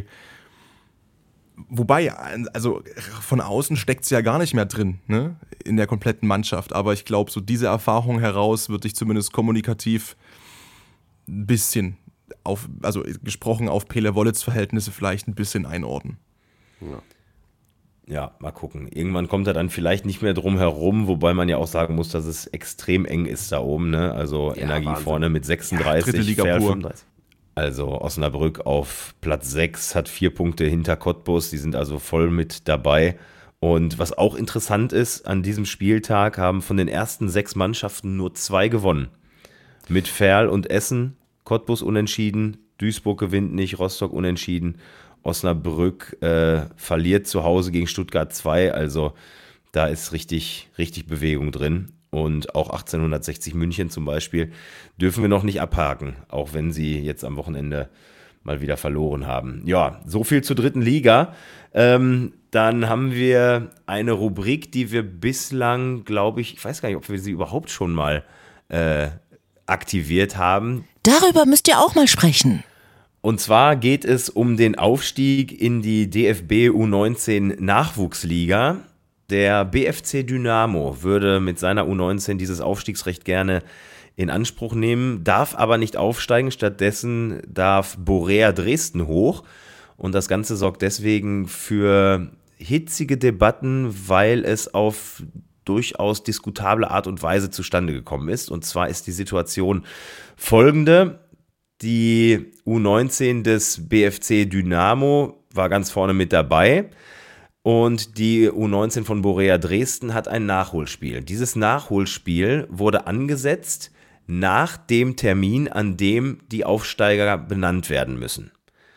wobei, also von außen steckt es ja gar nicht mehr drin, ne? In der kompletten Mannschaft. Aber ich glaube, so diese Erfahrung heraus wird dich zumindest kommunikativ ein bisschen, auf, also gesprochen auf Pele Wollitz Verhältnisse vielleicht ein bisschen einordnen. Ja. Ja, mal gucken. Irgendwann kommt er dann vielleicht nicht mehr drum herum, wobei man ja auch sagen muss, dass es extrem eng ist da oben, ne? Also ja, Energie Wahnsinn. Vorne mit sechsunddreißig, ja, Liga Verl pur. fünfunddreißig. Also Osnabrück auf Platz sechs, hat vier Punkte hinter Cottbus, die sind also voll mit dabei. Und was auch interessant ist, an diesem Spieltag haben von den ersten sechs Mannschaften nur zwei gewonnen. Mit Verl und Essen, Cottbus unentschieden, Duisburg gewinnt nicht, Rostock unentschieden. Osnabrück äh, verliert zu Hause gegen Stuttgart zwei, also da ist richtig, richtig Bewegung drin. Und auch achtzehnhundertsechzig München zum Beispiel dürfen wir noch nicht abhaken, auch wenn sie jetzt am Wochenende mal wieder verloren haben. Ja, so viel zur dritten Liga. Ähm, dann haben wir eine Rubrik, die wir bislang, glaube ich, ich weiß gar nicht, ob wir sie überhaupt schon mal äh, aktiviert haben. Darüber müsst ihr auch mal sprechen. Und zwar geht es um den Aufstieg in die D F B U neunzehn Nachwuchsliga. Der B F C Dynamo würde mit seiner U neunzehn dieses Aufstiegsrecht gerne in Anspruch nehmen, darf aber nicht aufsteigen. Stattdessen darf Borea Dresden hoch. Und das Ganze sorgt deswegen für hitzige Debatten, weil es auf durchaus diskutable Art und Weise zustande gekommen ist. Und zwar ist die Situation folgende. Die U neunzehn des B F C Dynamo war ganz vorne mit dabei. Und die U neunzehn von Borea Dresden hat ein Nachholspiel. Dieses Nachholspiel wurde angesetzt nach dem Termin, an dem die Aufsteiger benannt werden müssen.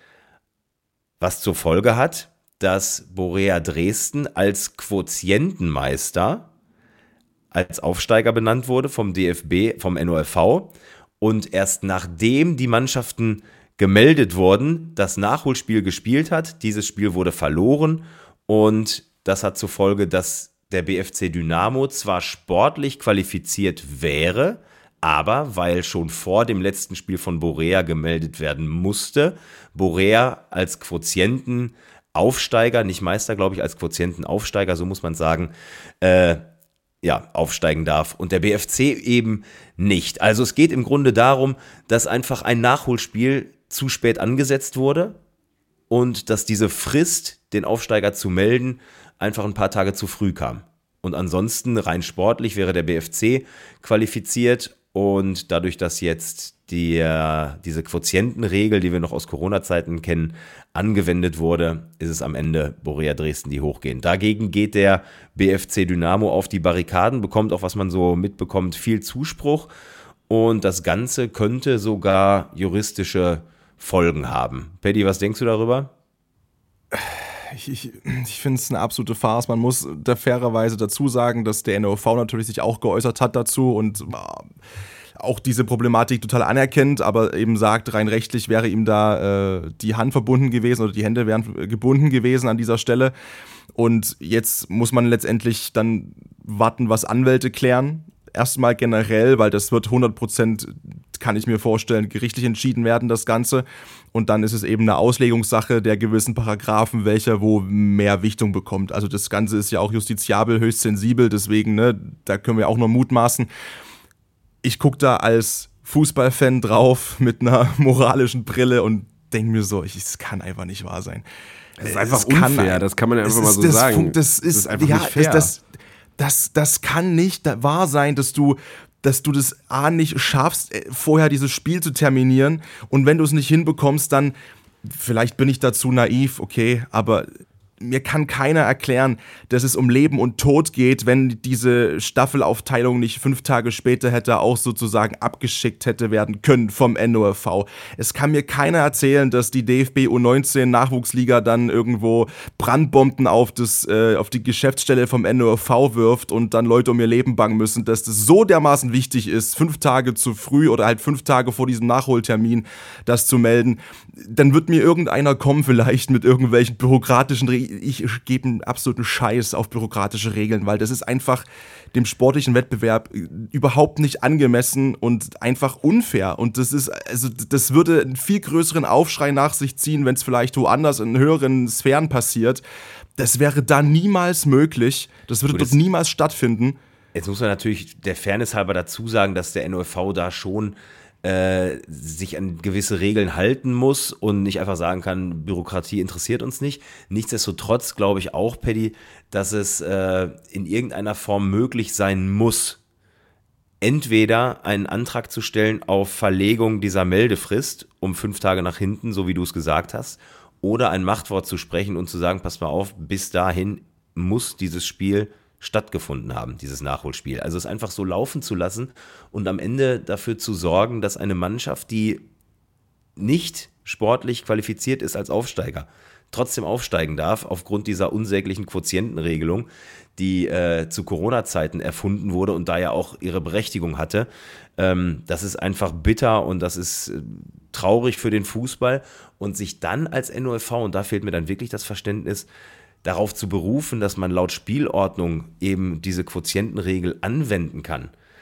Was zur Folge hat, dass Borea Dresden als Quotientenmeister als Aufsteiger benannt wurde vom D F B, vom N O F V. Und erst nachdem die Mannschaften gemeldet wurden, das Nachholspiel gespielt hat, dieses Spiel wurde verloren. Und das hat zur Folge, dass der B F C Dynamo zwar sportlich qualifiziert wäre, aber weil schon vor dem letzten Spiel von Borea gemeldet werden musste, Borea als Quotientenaufsteiger, nicht Meister, glaube ich, als Quotientenaufsteiger, so muss man sagen, äh, ja, aufsteigen darf. Und der B F C eben nicht. Also es geht im Grunde darum, dass einfach ein Nachholspiel zu spät angesetzt wurde und dass diese Frist, den Aufsteiger zu melden, einfach ein paar Tage zu früh kam. Und ansonsten, rein sportlich, wäre der B F C qualifiziert und dadurch, dass jetzt die, äh, diese Quotientenregel, die wir noch aus Corona-Zeiten kennen, angewendet wurde, ist es am Ende Borea Dresden, die hochgehen. Dagegen geht der B F C Dynamo auf die Barrikaden, bekommt auch, was man so mitbekommt, viel Zuspruch und das Ganze könnte sogar juristische Folgen haben. Paddy, was denkst du darüber? Ich, ich, ich finde es eine absolute Farce. Man muss da fairerweise dazu sagen, dass der N O V natürlich sich auch geäußert hat dazu und auch diese Problematik total anerkennt, aber eben sagt, rein rechtlich wäre ihm da äh, die Hand verbunden gewesen oder die Hände wären gebunden gewesen an dieser Stelle. Und jetzt muss man letztendlich dann warten, was Anwälte klären. Erstmal generell, weil das wird hundert Prozent, kann ich mir vorstellen, gerichtlich entschieden werden, das Ganze. Und dann ist es eben eine Auslegungssache der gewissen Paragraphen, welcher wo mehr Wichtung bekommt. Also das Ganze ist ja auch justiziabel, höchst sensibel, deswegen, ne, da können wir auch nur mutmaßen. Ich gucke da als Fußballfan drauf mit einer moralischen Brille und denke mir so, es kann einfach nicht wahr sein. Das ist einfach unfair, kann, das kann man ja einfach ist, mal so das sagen. Das ist, das ist einfach ja, nicht fair. Das, das, das kann nicht wahr sein, dass du, dass du das A nicht schaffst, vorher dieses Spiel zu terminieren und wenn du es nicht hinbekommst, dann, vielleicht bin ich dazu naiv, okay, aber mir kann keiner erklären, dass es um Leben und Tod geht, wenn diese Staffelaufteilung nicht fünf Tage später hätte auch sozusagen abgeschickt hätte werden können vom N O F V. Es kann mir keiner erzählen, dass die D F B U neunzehn Nachwuchsliga dann irgendwo Brandbomben auf, das, äh, auf die Geschäftsstelle vom N O F V wirft und dann Leute um ihr Leben bangen müssen, dass das so dermaßen wichtig ist, fünf Tage zu früh oder halt fünf Tage vor diesem Nachholtermin das zu melden. Dann wird mir irgendeiner kommen vielleicht mit irgendwelchen bürokratischen Regeln. Ich gebe einen absoluten Scheiß auf bürokratische Regeln, weil das ist einfach dem sportlichen Wettbewerb überhaupt nicht angemessen und einfach unfair. Und das ist, also das würde einen viel größeren Aufschrei nach sich ziehen, wenn es vielleicht woanders in höheren Sphären passiert. Das wäre da niemals möglich. Das würde dort niemals stattfinden. Jetzt muss man natürlich der Fairness halber dazu sagen, dass der N O F V da schon Äh, sich an gewisse Regeln halten muss und nicht einfach sagen kann, Bürokratie interessiert uns nicht. Nichtsdestotrotz glaube ich auch, Paddy, dass es äh, in irgendeiner Form möglich sein muss, entweder einen Antrag zu stellen auf Verlegung dieser Meldefrist um fünf Tage nach hinten, so wie du es gesagt hast, oder ein Machtwort zu sprechen und zu sagen, pass mal auf, bis dahin muss dieses Spiel stattgefunden haben, dieses Nachholspiel. Also es einfach so laufen zu lassen und am Ende dafür zu sorgen, dass eine Mannschaft, die nicht sportlich qualifiziert ist als Aufsteiger, trotzdem aufsteigen darf, aufgrund dieser unsäglichen Quotientenregelung, die äh, zu Corona-Zeiten erfunden wurde und da ja auch ihre Berechtigung hatte. Ähm, das ist einfach bitter und das ist äh, traurig für den Fußball. Und sich dann als N O F V, und da fehlt mir dann wirklich das Verständnis, darauf zu berufen, dass man laut Spielordnung eben diese Quotientenregel anwenden kann,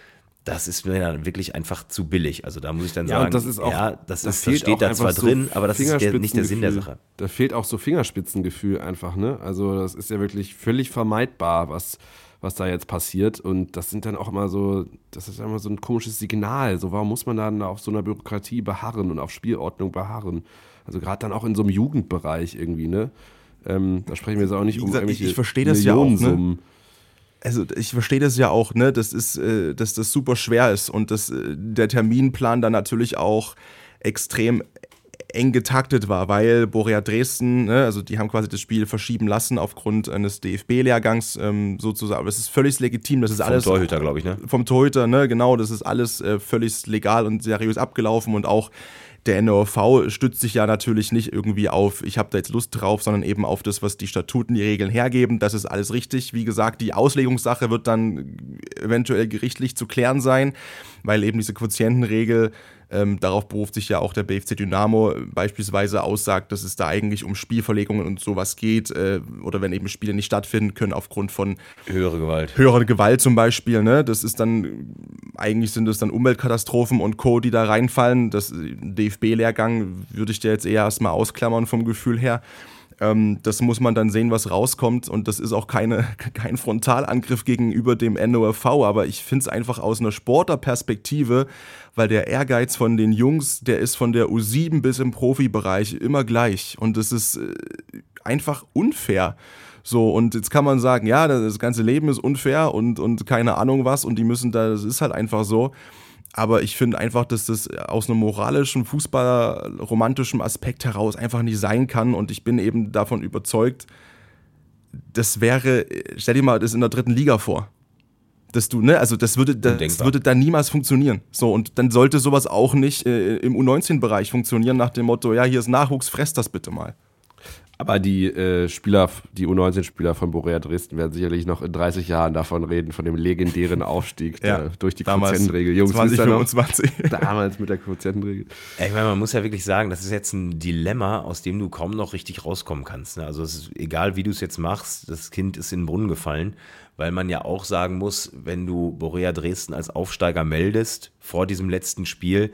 das ist mir dann wirklich einfach zu billig. Also da muss ich dann ja, sagen, und das ist auch, ja, das, das, ist, das steht da zwar so drin, aber das ist der, nicht der Sinn der Sache. Da fehlt auch so Fingerspitzengefühl einfach, ne? Also das ist ja wirklich völlig vermeidbar, was, was da jetzt passiert. Und das sind dann auch immer so, das ist immer so ein komisches Signal. So, warum muss man dann auf so einer Bürokratie beharren und auf Spielordnung beharren? Also gerade dann auch in so einem Jugendbereich irgendwie, ne? Ähm, da sprechen wir jetzt auch nicht Wie um gesagt, irgendwelche ich, ich verstehe das ja auch, ne? Also ich verstehe das ja auch, ne, das ist, äh, dass das super schwer ist und dass äh, der Terminplan dann natürlich auch extrem eng getaktet war, weil Borea Dresden, ne, also die haben quasi das Spiel verschieben lassen aufgrund eines D F B-Lehrgangs ähm, sozusagen. Aber das ist völlig legitim, das ist vom alles vom Torhüter, glaube ich, ne? Vom Torhüter, ne, genau, das ist alles äh, völlig legal und seriös abgelaufen und auch der N O V stützt sich ja natürlich nicht irgendwie auf, ich habe da jetzt Lust drauf, sondern eben auf das, was die Statuten, die Regeln hergeben. Das ist alles richtig. Wie gesagt, die Auslegungssache wird dann eventuell gerichtlich zu klären sein, weil eben diese Quotientenregel, ähm, darauf beruft sich ja auch der B F C Dynamo, beispielsweise aussagt, dass es da eigentlich um Spielverlegungen und sowas geht, äh, oder wenn eben Spiele nicht stattfinden können aufgrund von höhere Gewalt. Höhere Gewalt zum Beispiel, ne? Das ist dann, eigentlich sind es dann Umweltkatastrophen und Co., die da reinfallen. Das D F B-Lehrgang würde ich dir jetzt eher erstmal ausklammern vom Gefühl her. Ähm, das muss man dann sehen, was rauskommt, und das ist auch keine, kein Frontalangriff gegenüber dem N O R V, aber ich finde es einfach aus einer Sportlerperspektive, weil der Ehrgeiz von den Jungs, der ist von der U sieben bis im Profibereich immer gleich, und das ist äh, einfach unfair. So, und jetzt kann man sagen, ja, das ganze Leben ist unfair und, und keine Ahnung was, und die müssen da, das ist halt einfach so. Aber ich finde einfach, dass das aus einem moralischen, fußballerromantischen Aspekt heraus einfach nicht sein kann. Und ich bin eben davon überzeugt, das wäre, stell dir mal das in der dritten Liga vor. Dass du, ne, also das würde, das würde da niemals funktionieren. So, und dann sollte sowas auch nicht äh, im U neunzehn-Bereich funktionieren, nach dem Motto, ja, hier ist Nachwuchs, fresst das bitte mal. Aber die äh, Spieler, die U neunzehn-Spieler von Borea Dresden werden sicherlich noch in dreißig Jahren davon reden, von dem legendären Aufstieg ja, der, durch die damals, Quotientenregel. Jungs, zwanzig fünfundzwanzig. Damals mit der Quotientenregel. Ich meine, man muss ja wirklich sagen, das ist jetzt ein Dilemma, aus dem du kaum noch richtig rauskommen kannst. Ne? Also es ist egal, wie du es jetzt machst, das Kind ist in den Brunnen gefallen, weil man ja auch sagen muss, wenn du Borea Dresden als Aufsteiger meldest vor diesem letzten Spiel,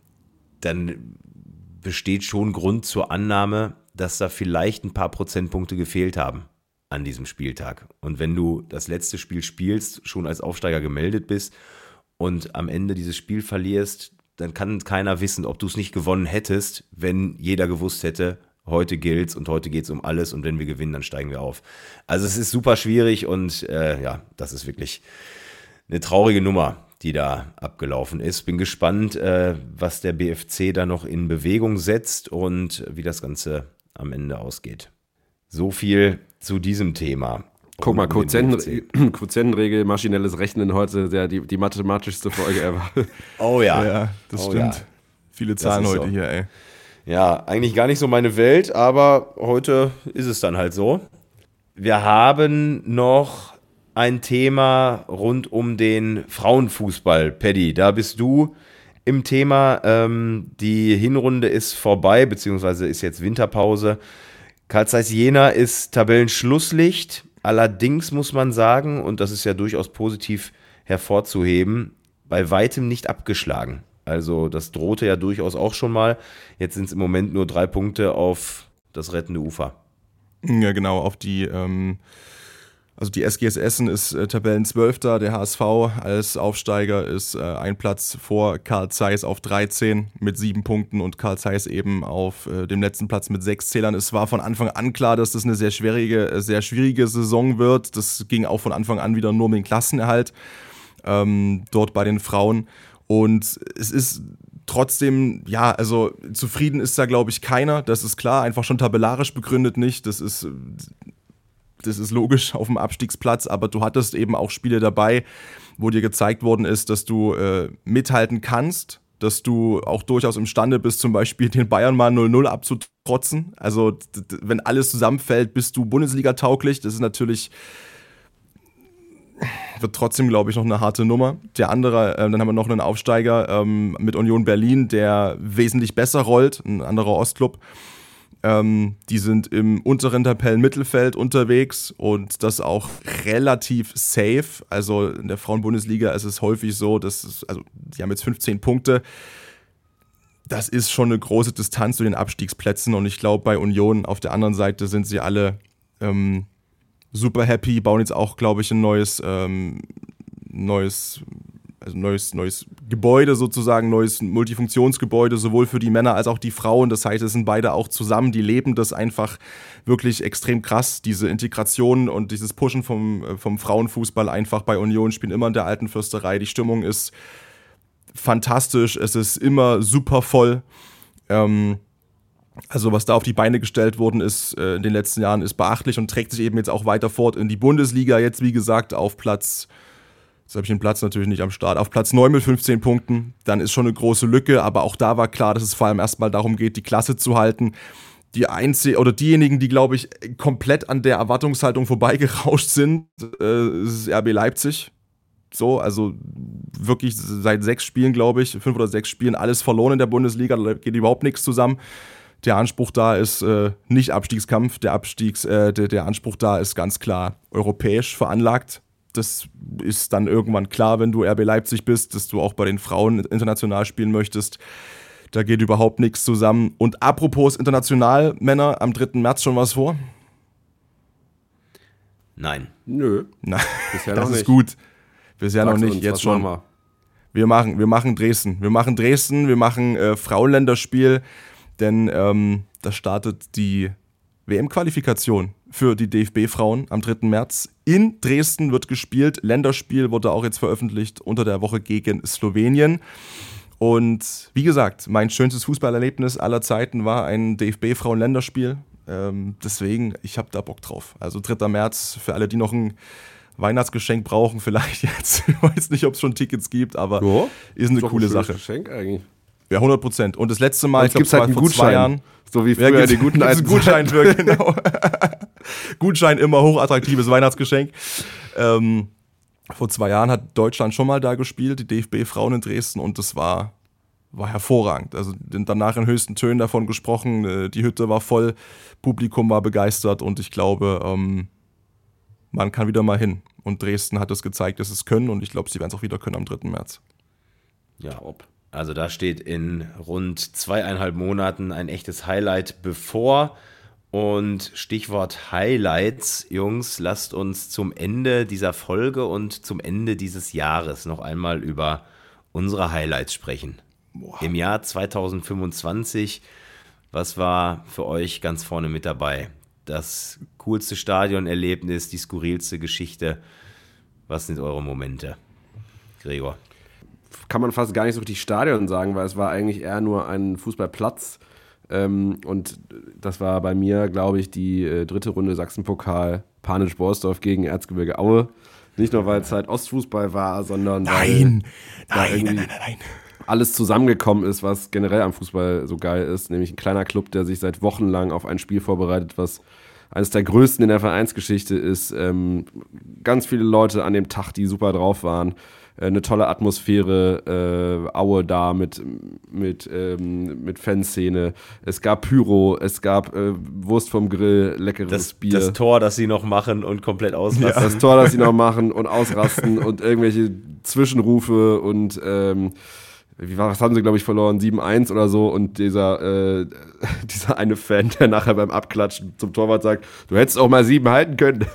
dann besteht schon Grund zur Annahme, dass da vielleicht ein paar Prozentpunkte gefehlt haben an diesem Spieltag. Und wenn du das letzte Spiel spielst, schon als Aufsteiger gemeldet bist und am Ende dieses Spiel verlierst, dann kann keiner wissen, ob du es nicht gewonnen hättest, wenn jeder gewusst hätte, heute gilt's und heute geht's um alles und wenn wir gewinnen, dann steigen wir auf. Also es ist super schwierig und äh, ja, das ist wirklich eine traurige Nummer, die da abgelaufen ist. Bin gespannt, äh, was der B F C da noch in Bewegung setzt und wie das Ganze am Ende ausgeht. So viel zu diesem Thema. Guck mal, Quotienten, Quotientenregel, maschinelles Rechnen heute, der, die, die mathematischste Folge ever. Oh ja. Ja, das oh stimmt. Ja. Viele Zahlen heute so. Hier, ey. Ja, eigentlich gar nicht so meine Welt, aber heute ist es dann halt so. Wir haben noch ein Thema rund um den Frauenfußball. Paddy, da bist du im Thema. Ähm, die Hinrunde ist vorbei, beziehungsweise ist jetzt Winterpause. Carl Zeiss Jena ist Tabellenschlusslicht. Allerdings muss man sagen, und das ist ja durchaus positiv hervorzuheben, bei weitem nicht abgeschlagen. Also das drohte ja durchaus auch schon mal. Jetzt sind es im Moment nur drei Punkte auf das rettende Ufer. Ja, genau, auf die... Ähm Also die S G S Essen ist äh, Tabellenzwölfter, der H S V als Aufsteiger ist äh, ein Platz vor Carl Zeiss auf dreizehn mit sieben Punkten und Carl Zeiss eben auf äh, dem letzten Platz mit sechs Zählern. Es war von Anfang an klar, dass das eine sehr schwierige, äh, sehr schwierige Saison wird. Das ging auch von Anfang an wieder nur um den Klassenerhalt ähm, dort bei den Frauen. Und es ist trotzdem, ja, also zufrieden ist da, glaube ich, keiner. Das ist klar, einfach schon tabellarisch begründet nicht. Das ist... Das ist logisch auf dem Abstiegsplatz, aber du hattest eben auch Spiele dabei, wo dir gezeigt worden ist, dass du äh, mithalten kannst, dass du auch durchaus imstande bist, zum Beispiel den Bayern mal null null abzutrotzen. Also d- d- wenn alles zusammenfällt, bist du Bundesliga-tauglich. Das ist natürlich, wird trotzdem, glaube ich, noch eine harte Nummer. Der andere, äh, dann haben wir noch einen Aufsteiger ähm, mit Union Berlin, der wesentlich besser rollt, ein anderer Ostclub. Ähm, die sind im unteren Tabellenmittelfeld unterwegs und das auch relativ safe. Also in der Frauenbundesliga ist es häufig so, dass es, also die haben jetzt fünfzehn Punkte. Das ist schon eine große Distanz zu den Abstiegsplätzen und ich glaube, bei Union auf der anderen Seite sind sie alle ähm, super happy, bauen jetzt auch, glaube ich, ein neues, ähm, neues, also neues, neues Gebäude sozusagen, neues Multifunktionsgebäude, sowohl für die Männer als auch die Frauen. Das heißt, es sind beide auch zusammen, die leben das einfach wirklich extrem krass, diese Integration und dieses Pushen vom, vom Frauenfußball einfach bei Union, spielen immer in der alten Fürsterei. Die Stimmung ist fantastisch, es ist immer super voll. Ähm, also was da auf die Beine gestellt worden ist äh, in den letzten Jahren, ist beachtlich und trägt sich eben jetzt auch weiter fort in die Bundesliga. Jetzt, wie gesagt, auf Platz, jetzt habe ich den Platz natürlich nicht am Start, auf Platz neun mit fünfzehn Punkten. Dann ist schon eine große Lücke, aber auch da war klar, dass es vor allem erstmal darum geht, die Klasse zu halten. Die Einzige, oder diejenigen, die, glaube ich, komplett an der Erwartungshaltung vorbeigerauscht sind, äh, ist R B Leipzig. So, also wirklich seit sechs Spielen, glaube ich, fünf oder sechs Spielen, alles verloren in der Bundesliga, da geht überhaupt nichts zusammen. Der Anspruch da ist äh, nicht Abstiegskampf, der, Abstiegs, äh, der, der Anspruch da ist ganz klar europäisch veranlagt. Das ist dann irgendwann klar, wenn du R B Leipzig bist, dass du auch bei den Frauen international spielen möchtest. Da geht überhaupt nichts zusammen. Und apropos international, Männer, am dritten März schon was vor? Nein. Nö. Nein, bisher das noch ist nicht. gut. Bisher Sag's noch nicht, uns, jetzt was schon. machen Wir machen, wir machen Dresden. Wir machen Dresden, wir machen äh, Frauenländerspiel, denn ähm, da startet die W M-Qualifikation für die D F B-Frauen am dritten März. In Dresden wird gespielt. Länderspiel wurde auch jetzt veröffentlicht unter der Woche gegen Slowenien. Und wie gesagt, mein schönstes Fußballerlebnis aller Zeiten war ein D F B-Frauen-Länderspiel. Ähm, deswegen, ich habe da Bock drauf. Also dritter März, für alle, die noch ein Weihnachtsgeschenk brauchen, vielleicht jetzt. Ich weiß nicht, ob es schon Tickets gibt, aber Ja, ist eine ist doch coole ein schönes Sache. Geschenk eigentlich. Ja, hundert Prozent. Und das letzte Mal, ich glaube, gibt's halt einen vor Gutschein. zwei Jahren. So wie Ja, früher gibt's- die guten gibt's alten einen Gutschein Zeiten. für, genau. Gutschein, immer hochattraktives Weihnachtsgeschenk. Ähm, vor zwei Jahren hat Deutschland schon mal da gespielt, die D F B-Frauen in Dresden, und das war, war hervorragend. Also danach in höchsten Tönen davon gesprochen, äh, die Hütte war voll, Publikum war begeistert und ich glaube, ähm, man kann wieder mal hin. Und Dresden hat es gezeigt, dass sie es können, und ich glaube, sie werden es auch wieder können am dritten März. Ja, ob. Also da steht in rund zweieinhalb Monaten ein echtes Highlight bevor. Und Stichwort Highlights, Jungs, lasst uns zum Ende dieser Folge und zum Ende dieses Jahres noch einmal über unsere Highlights sprechen. Boah. Im Jahr zweitausendfünfundzwanzig, was war für euch ganz vorne mit dabei? Das coolste Stadionerlebnis, die skurrilste Geschichte. Was sind eure Momente? Gregor. Kann man fast gar nicht so richtig Stadion sagen, weil es war eigentlich eher nur ein Fußballplatz. Ähm, und das war bei mir, glaube ich, die äh, dritte Runde Sachsenpokal Panisch-Borsdorf gegen Erzgebirge Aue. Nicht nur, weil es halt Ostfußball war, sondern Nein, weil nein, da nein, irgendwie nein, nein, nein. alles zusammengekommen ist, was generell am Fußball so geil ist. Nämlich ein kleiner Club, der sich seit Wochen lang auf ein Spiel vorbereitet, was eines der größten in der Vereinsgeschichte ist. Ähm, ganz viele Leute an dem Tag, die super drauf waren. Äh, eine tolle Atmosphäre, äh, Aue da mit, mit, ähm, mit Fanszene. Es gab Pyro, es gab äh, Wurst vom Grill, leckeres Das, Bier. das Tor, das sie noch machen und komplett ausrasten. Das Tor, das sie noch machen und ausrasten und irgendwelche Zwischenrufe und ähm, wie war, was haben sie, glaube ich, verloren? sieben eins oder so, und dieser, äh, dieser eine Fan, der nachher beim Abklatschen zum Torwart sagt, du hättest auch mal sieben halten können.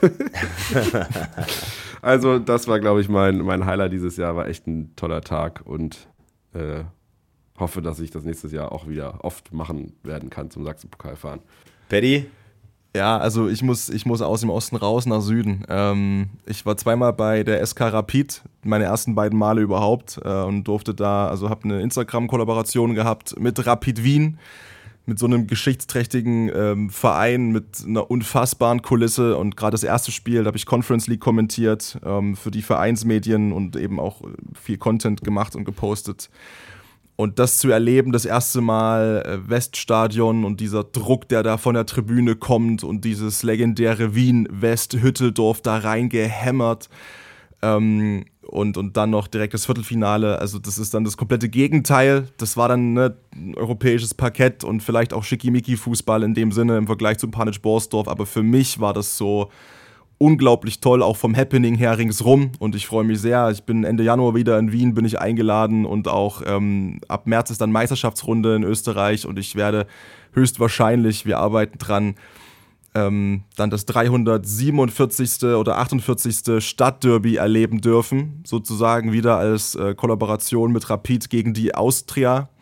Also das war, glaube ich, mein, mein Highlight dieses Jahr, war echt ein toller Tag, und äh, hoffe, dass ich das nächstes Jahr auch wieder oft machen werden kann, zum Sachsenpokal fahren. Paddy? Ja, also ich muss, ich muss aus dem Osten raus nach Süden. Ähm, ich war zweimal bei der S K Rapid, meine ersten beiden Male überhaupt, äh, und durfte da, also habe eine Instagram-Kollaboration gehabt mit Rapid Wien, mit so einem geschichtsträchtigen ähm, Verein, mit einer unfassbaren Kulisse, und gerade das erste Spiel, da habe ich Conference League kommentiert ähm, für die Vereinsmedien und eben auch viel Content gemacht und gepostet. Und das zu erleben, das erste Mal äh, Weststadion und dieser Druck, der da von der Tribüne kommt, und dieses legendäre Wien-West-Hütteldorf da reingehämmert. Ähm, und, und dann noch direkt das Viertelfinale. Also das ist dann das komplette Gegenteil. Das war dann ne, ein europäisches Parkett und vielleicht auch Schickimicki-Fußball in dem Sinne im Vergleich zu Panic-Borsdorf. Aber für mich war das so unglaublich toll, auch vom Happening her ringsrum. Und ich freue mich sehr. Ich bin Ende Januar wieder in Wien, bin ich eingeladen. Und auch ähm, ab März ist dann Meisterschaftsrunde in Österreich. Und ich werde höchstwahrscheinlich, wir arbeiten dran, ähm, dann das dreihundertsiebenundvierzigste oder achtundvierzigste Stadtderby erleben dürfen. Sozusagen wieder als äh, Kollaboration mit Rapid gegen die Austria.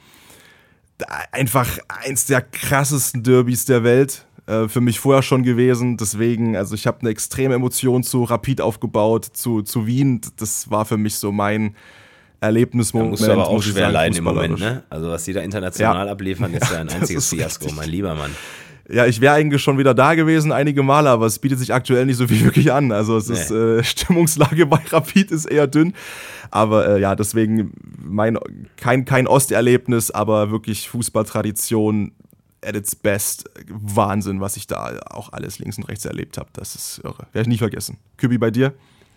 Einfach eins der krassesten Derbys der Welt. Für mich vorher schon gewesen, deswegen, also ich habe eine extreme Emotion zu Rapid aufgebaut, zu, zu Wien, das war für mich so mein Erlebnismoment. Da musst du aber auch schwer leiden im Moment, ne? Also was die da international ja. abliefern, ist ja ein einziges Fiasko, richtig. Mein lieber Mann. Ja, ich wäre eigentlich schon wieder da gewesen, einige Male, aber es bietet sich aktuell nicht so viel wirklich an. Also es nee. ist, äh, Stimmungslage bei Rapid ist eher dünn, aber äh, ja, deswegen mein, kein, kein Osterlebnis, aber wirklich Fußballtradition at its best. Wahnsinn, was ich da auch alles links und rechts erlebt habe. Das ist irre. Werde ich nie vergessen. Kübi, bei dir?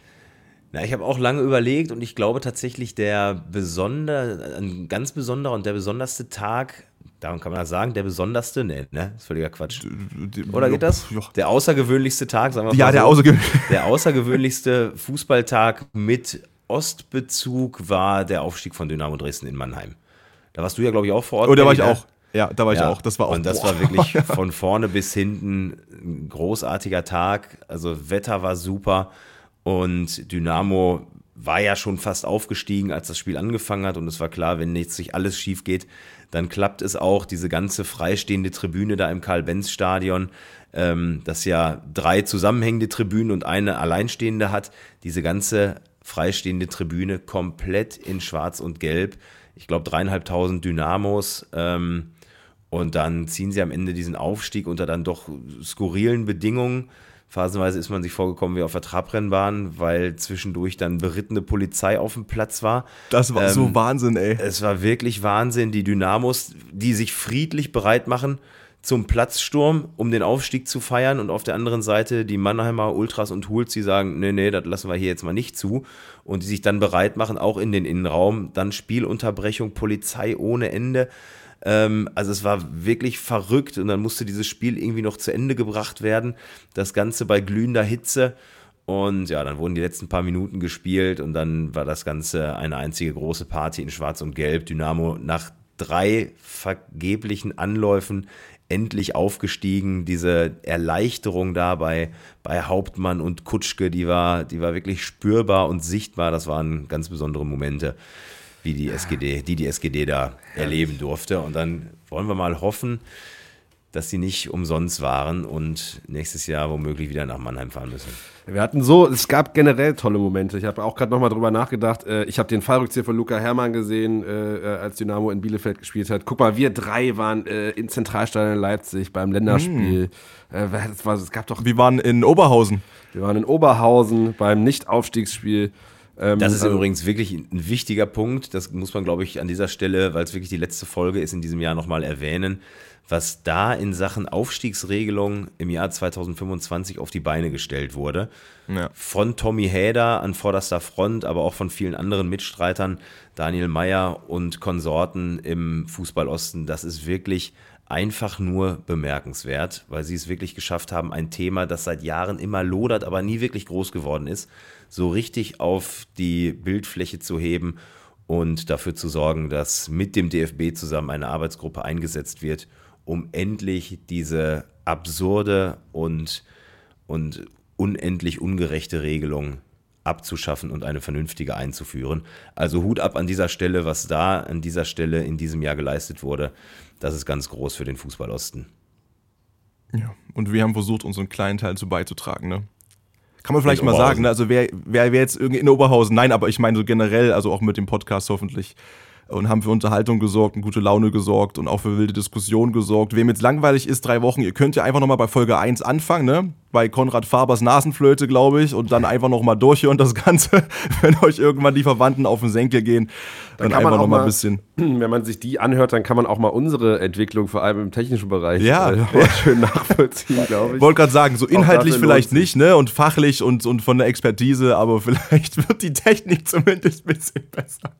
Na, ich habe auch lange überlegt und ich glaube tatsächlich, der besonder, ein ganz besonderer und der besonderste Tag, darum kann man das sagen, der besonderste, nee, ne, das ist völliger Quatsch. Oder geht das? Der außergewöhnlichste Tag, sagen wir mal ja, so. Der, außergewö- der außergewöhnlichste Fußballtag mit Ostbezug war der Aufstieg von Dynamo Dresden in Mannheim. Da warst du ja, glaube ich, auch vor Ort. Oh, da war ich auch. Ja, da war ich ja, auch. Das war auch. Und das boah. war wirklich von vorne bis hinten ein großartiger Tag. Also Wetter war super und Dynamo war ja schon fast aufgestiegen, als das Spiel angefangen hat. Und es war klar, wenn jetzt nicht alles schief geht, dann klappt es auch. Diese ganze freistehende Tribüne da im Karl-Benz-Stadion, ähm, das ja drei zusammenhängende Tribünen und eine alleinstehende hat. Diese ganze freistehende Tribüne komplett in Schwarz und Gelb. Ich glaube, dreieinhalbtausend Dynamos. Ähm, Und dann ziehen sie am Ende diesen Aufstieg unter dann doch skurrilen Bedingungen. Phasenweise ist man sich vorgekommen wie auf der Trabrennbahn, weil zwischendurch dann berittene Polizei auf dem Platz war. Das war ähm, so Wahnsinn, ey. Es war wirklich Wahnsinn. Die Dynamos, die sich friedlich bereit machen zum Platzsturm, um den Aufstieg zu feiern. Und auf der anderen Seite die Mannheimer Ultras und Hools, die sagen, nee, nee, das lassen wir hier jetzt mal nicht zu. Und die sich dann bereit machen, auch in den Innenraum. Dann Spielunterbrechung, Polizei ohne Ende. Also es war wirklich verrückt und dann musste dieses Spiel irgendwie noch zu Ende gebracht werden. Das Ganze bei glühender Hitze und ja, dann wurden die letzten paar Minuten gespielt und dann war das Ganze eine einzige große Party in Schwarz und Gelb. Dynamo nach drei vergeblichen Anläufen endlich aufgestiegen. Diese Erleichterung da bei, bei Hauptmann und Kutschke, die war, die war wirklich spürbar und sichtbar. Das waren ganz besondere Momente, wie die S G D, die die S G D da erleben durfte. Und dann wollen wir mal hoffen, dass sie nicht umsonst waren und nächstes Jahr womöglich wieder nach Mannheim fahren müssen. Wir hatten so, es gab generell tolle Momente. Ich habe auch gerade nochmal drüber nachgedacht. Ich habe den Fallrückzieher von Luca Herrmann gesehen, als Dynamo in Bielefeld gespielt hat. Guck mal, wir drei waren in Zentralstadion in Leipzig beim Länderspiel. Hm. Es, war, es gab doch. Wir waren in Oberhausen. Wir waren in Oberhausen beim Nicht-Aufstiegsspiel. Das ist also übrigens wirklich ein wichtiger Punkt. Das muss man, glaube ich, an dieser Stelle, weil es wirklich die letzte Folge ist, in diesem Jahr nochmal erwähnen, was da in Sachen Aufstiegsregelung im Jahr zweitausendfünfundzwanzig auf die Beine gestellt wurde. Ja. Von Tommy Häder an vorderster Front, aber auch von vielen anderen Mitstreitern, Daniel Meyer und Konsorten im Fußballosten. Das ist wirklich einfach nur bemerkenswert, weil sie es wirklich geschafft haben, ein Thema, das seit Jahren immer lodert, aber nie wirklich groß geworden ist, so richtig auf die Bildfläche zu heben und dafür zu sorgen, dass mit dem D F B zusammen eine Arbeitsgruppe eingesetzt wird, um endlich diese absurde und, und unendlich ungerechte Regelung abzuschaffen und eine vernünftige einzuführen. Also Hut ab an dieser Stelle, was da an dieser Stelle in diesem Jahr geleistet wurde. Das ist ganz groß für den Fußballosten. Ja, und wir haben versucht, unseren kleinen Teil zu beizutragen, ne? Kann man vielleicht mal sagen, ne? Also wer, wer, wer jetzt irgendwie in Oberhausen, nein, aber ich meine so generell, also auch mit dem Podcast hoffentlich, und haben für Unterhaltung gesorgt und gute Laune gesorgt und auch für wilde Diskussionen gesorgt. Wem jetzt langweilig ist, drei Wochen, ihr könnt ja einfach nochmal bei Folge eins anfangen, ne? Bei Konrad Fabers Nasenflöte, glaube ich, und dann einfach nochmal durchhören das Ganze, wenn euch irgendwann die Verwandten auf den Senkel gehen, dann, dann einfach nochmal ein bisschen. Wenn man sich die anhört, dann kann man auch mal unsere Entwicklung, vor allem im technischen Bereich, ja. äh, schön nachvollziehen, glaube ich. Wollte gerade sagen, so inhaltlich vielleicht nicht, ne, und fachlich und, und von der Expertise, aber vielleicht wird die Technik zumindest ein bisschen besser.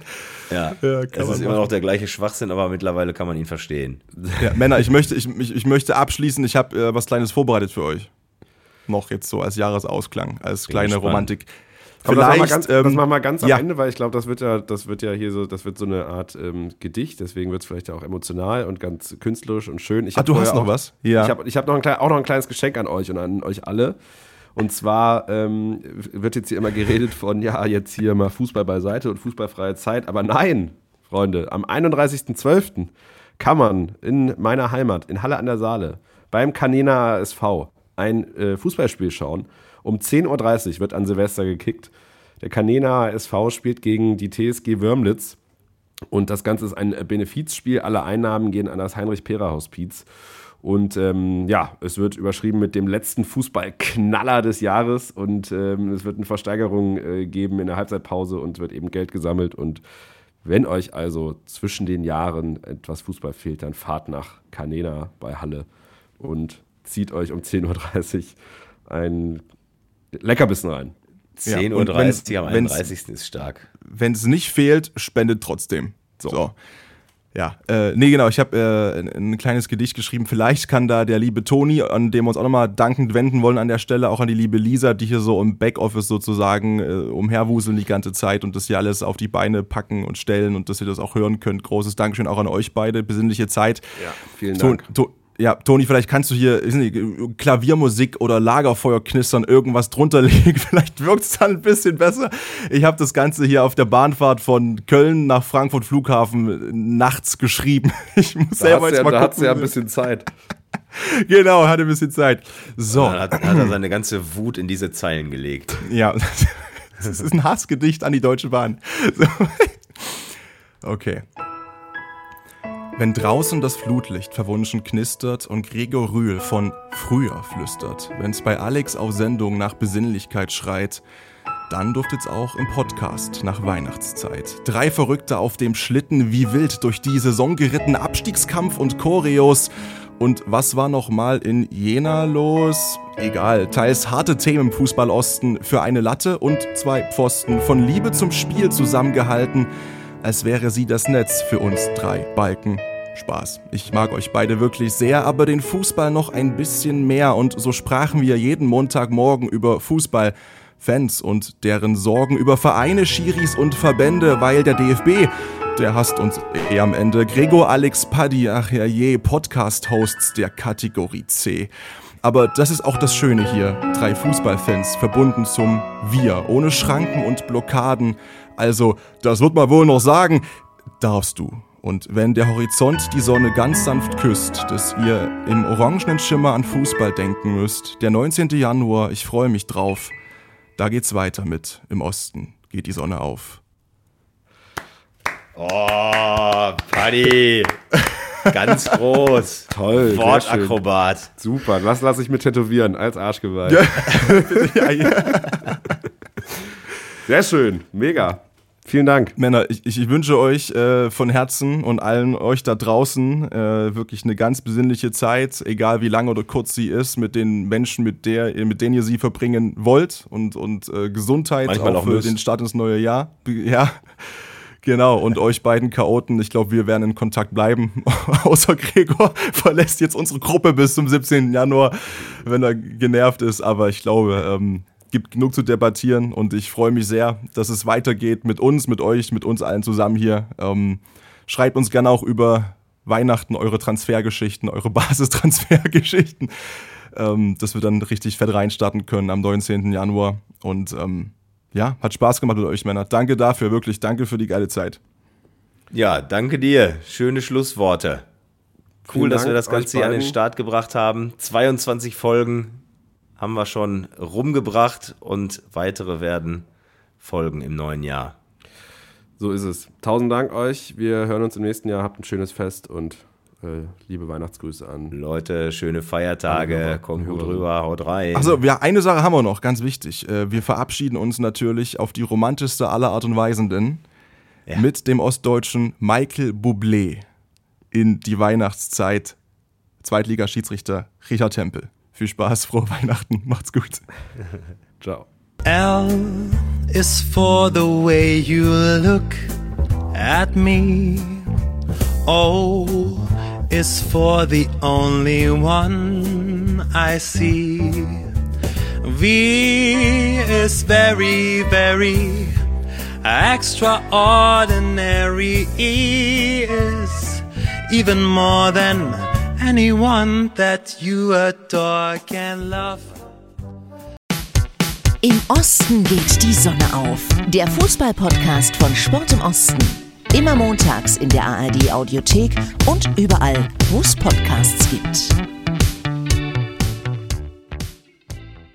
Ja, ja es ist immer noch der gleiche Schwachsinn, aber mittlerweile kann man ihn verstehen. Ja, Männer, ich möchte, ich, ich, ich möchte abschließen, ich habe äh, was Kleines vorbereitet für euch. Noch jetzt so als Jahresausklang, als kleine gespannt. Romantik. Aber Vielleicht, das, ganz, ähm, das machen wir ganz am ja. Ende, weil ich glaube, das wird ja, das wird ja hier so, das wird so eine Art ähm, Gedicht, deswegen wird es vielleicht auch emotional und ganz künstlerisch und schön. Ich ah, du hast noch auch, was? Ja. Ich habe ich hab noch ein klein, auch noch ein kleines Geschenk an euch und an euch alle. Und zwar ähm, wird jetzt hier immer geredet von, ja, jetzt hier mal Fußball beiseite und fußballfreie Zeit. Aber nein, Freunde, am einunddreißigsten zwölften kann man in meiner Heimat, in Halle an der Saale, beim Canena A S V ein äh, Fußballspiel schauen. Um zehn Uhr dreißig wird an Silvester gekickt. Der Canena A S V spielt gegen die T S G Wörmlitz. Und das Ganze ist ein Benefizspiel. Alle Einnahmen gehen an das Heinrich-Pera-Hospiz. Und ähm, ja, es wird überschrieben mit dem letzten Fußballknaller des Jahres. Und ähm, es wird eine Versteigerung äh, geben in der Halbzeitpause und wird eben Geld gesammelt. Und wenn euch also zwischen den Jahren etwas Fußball fehlt, dann fahrt nach Canena bei Halle und zieht euch um zehn Uhr dreißig ein Leckerbissen rein. zehn Uhr dreißig am einunddreißigsten ist stark. Wenn es nicht fehlt, spendet trotzdem. So. so. Ja, äh, nee, genau, ich habe äh, ein, ein kleines Gedicht geschrieben. Vielleicht kann da der liebe Toni, an dem wir uns auch nochmal dankend wenden wollen an der Stelle, auch an die liebe Lisa, die hier so im Backoffice sozusagen äh, umherwuseln die ganze Zeit und das hier alles auf die Beine packen und stellen und dass ihr das auch hören könnt. Großes Dankeschön auch an euch beide, besinnliche Zeit. Ja, vielen Dank. To- to- Ja, Toni, vielleicht kannst du hier nicht, Klaviermusik oder Lagerfeuer knistern, irgendwas drunter legen. Vielleicht wirkt es dann ein bisschen besser. Ich habe das Ganze hier auf der Bahnfahrt von Köln nach Frankfurt Flughafen nachts geschrieben. Ich muss da selber jetzt ja, mal da gucken. Da hat ja ein bisschen Zeit. Genau, hatte ein bisschen Zeit. So. Dann hat, hat er seine ganze Wut in diese Zeilen gelegt. Ja, das ist ein Hassgedicht an die Deutsche Bahn. So. Okay. Wenn draußen das Flutlicht verwunschen knistert und Gregor Rühl von früher flüstert, wenn's bei Alex auf Sendung nach Besinnlichkeit schreit, dann duftet's auch im Podcast nach Weihnachtszeit. Drei Verrückte auf dem Schlitten, wie wild durch die Saison geritten, Abstiegskampf und Choreos. Und was war nochmal in Jena los? Egal, teils harte Themen im Fußballosten für eine Latte und zwei Pfosten, von Liebe zum Spiel zusammengehalten, als wäre sie das Netz für uns drei Balken. Spaß. Ich mag euch beide wirklich sehr, aber den Fußball noch ein bisschen mehr. Und so sprachen wir jeden Montagmorgen über Fußball, Fans und deren Sorgen, über Vereine, Schiris und Verbände, weil der D F B, der hasst uns eh am Ende. Gregor, Alex, Paddy, ach ja je, Podcast-Hosts der Kategorie C. Aber das ist auch das Schöne hier. Drei Fußballfans verbunden zum Wir, ohne Schranken und Blockaden. Also, das wird man wohl noch sagen, darfst du. Und wenn der Horizont die Sonne ganz sanft küsst, dass ihr im orangenen Schimmer an Fußball denken müsst, der neunzehnten Januar, ich freue mich drauf, da geht's weiter mit, im Osten geht die Sonne auf. Oh, Paddy. Ganz groß. Toll. Wortakrobat. Super, das lasse ich mir tätowieren als Arschgeweih. Ja. ja, ja. Sehr schön, mega. Vielen Dank. Männer, ich, ich wünsche euch äh, von Herzen und allen euch da draußen äh, wirklich eine ganz besinnliche Zeit, egal wie lang oder kurz sie ist, mit den Menschen, mit, der, mit denen ihr sie verbringen wollt und, und äh, Gesundheit Manchmal auch, auch für müsst. den Start ins neue Jahr. Ja, genau. Und euch beiden Chaoten, ich glaube, wir werden in Kontakt bleiben. Außer Gregor verlässt jetzt unsere Gruppe bis zum siebzehnten Januar, wenn er genervt ist. Aber ich glaube, ähm, gibt genug zu debattieren und ich freue mich sehr, dass es weitergeht mit uns, mit euch, mit uns allen zusammen hier. Ähm, schreibt uns gerne auch über Weihnachten eure Transfergeschichten, eure Basistransfergeschichten, ähm, dass wir dann richtig fett reinstarten können am neunzehnten Januar. Und ähm, ja, hat Spaß gemacht mit euch, Männer. Danke dafür, wirklich. Danke für die geile Zeit. Ja, danke dir. Schöne Schlussworte. Cool, Vielen dass Dank wir das Ganze hier an den beiden. Start gebracht haben. zweiundzwanzig Folgen haben wir schon rumgebracht und weitere werden folgen im neuen Jahr. So ist es. Tausend Dank euch. Wir hören uns im nächsten Jahr. Habt ein schönes Fest und äh, liebe Weihnachtsgrüße an. Leute, schöne Feiertage. Kommt gut rüber, haut rein. Achso, ja, eine Sache haben wir noch, ganz wichtig. Wir verabschieden uns natürlich auf die romantischste aller Art und Weisen denn ja. mit dem ostdeutschen Michael Bublé in die Weihnachtszeit. Zweitliga-Schiedsrichter Richard Tempel. Viel Spaß, frohe Weihnachten, macht's gut. Ciao. L is for the way you look at me. O is for the only one I see. V is very, very extraordinary. E is even more than anyone that you adore can love. Im Osten geht die Sonne auf. Der Fußball-Podcast von Sport im Osten. Immer montags in der A R D Audiothek und überall, wo es Podcasts gibt.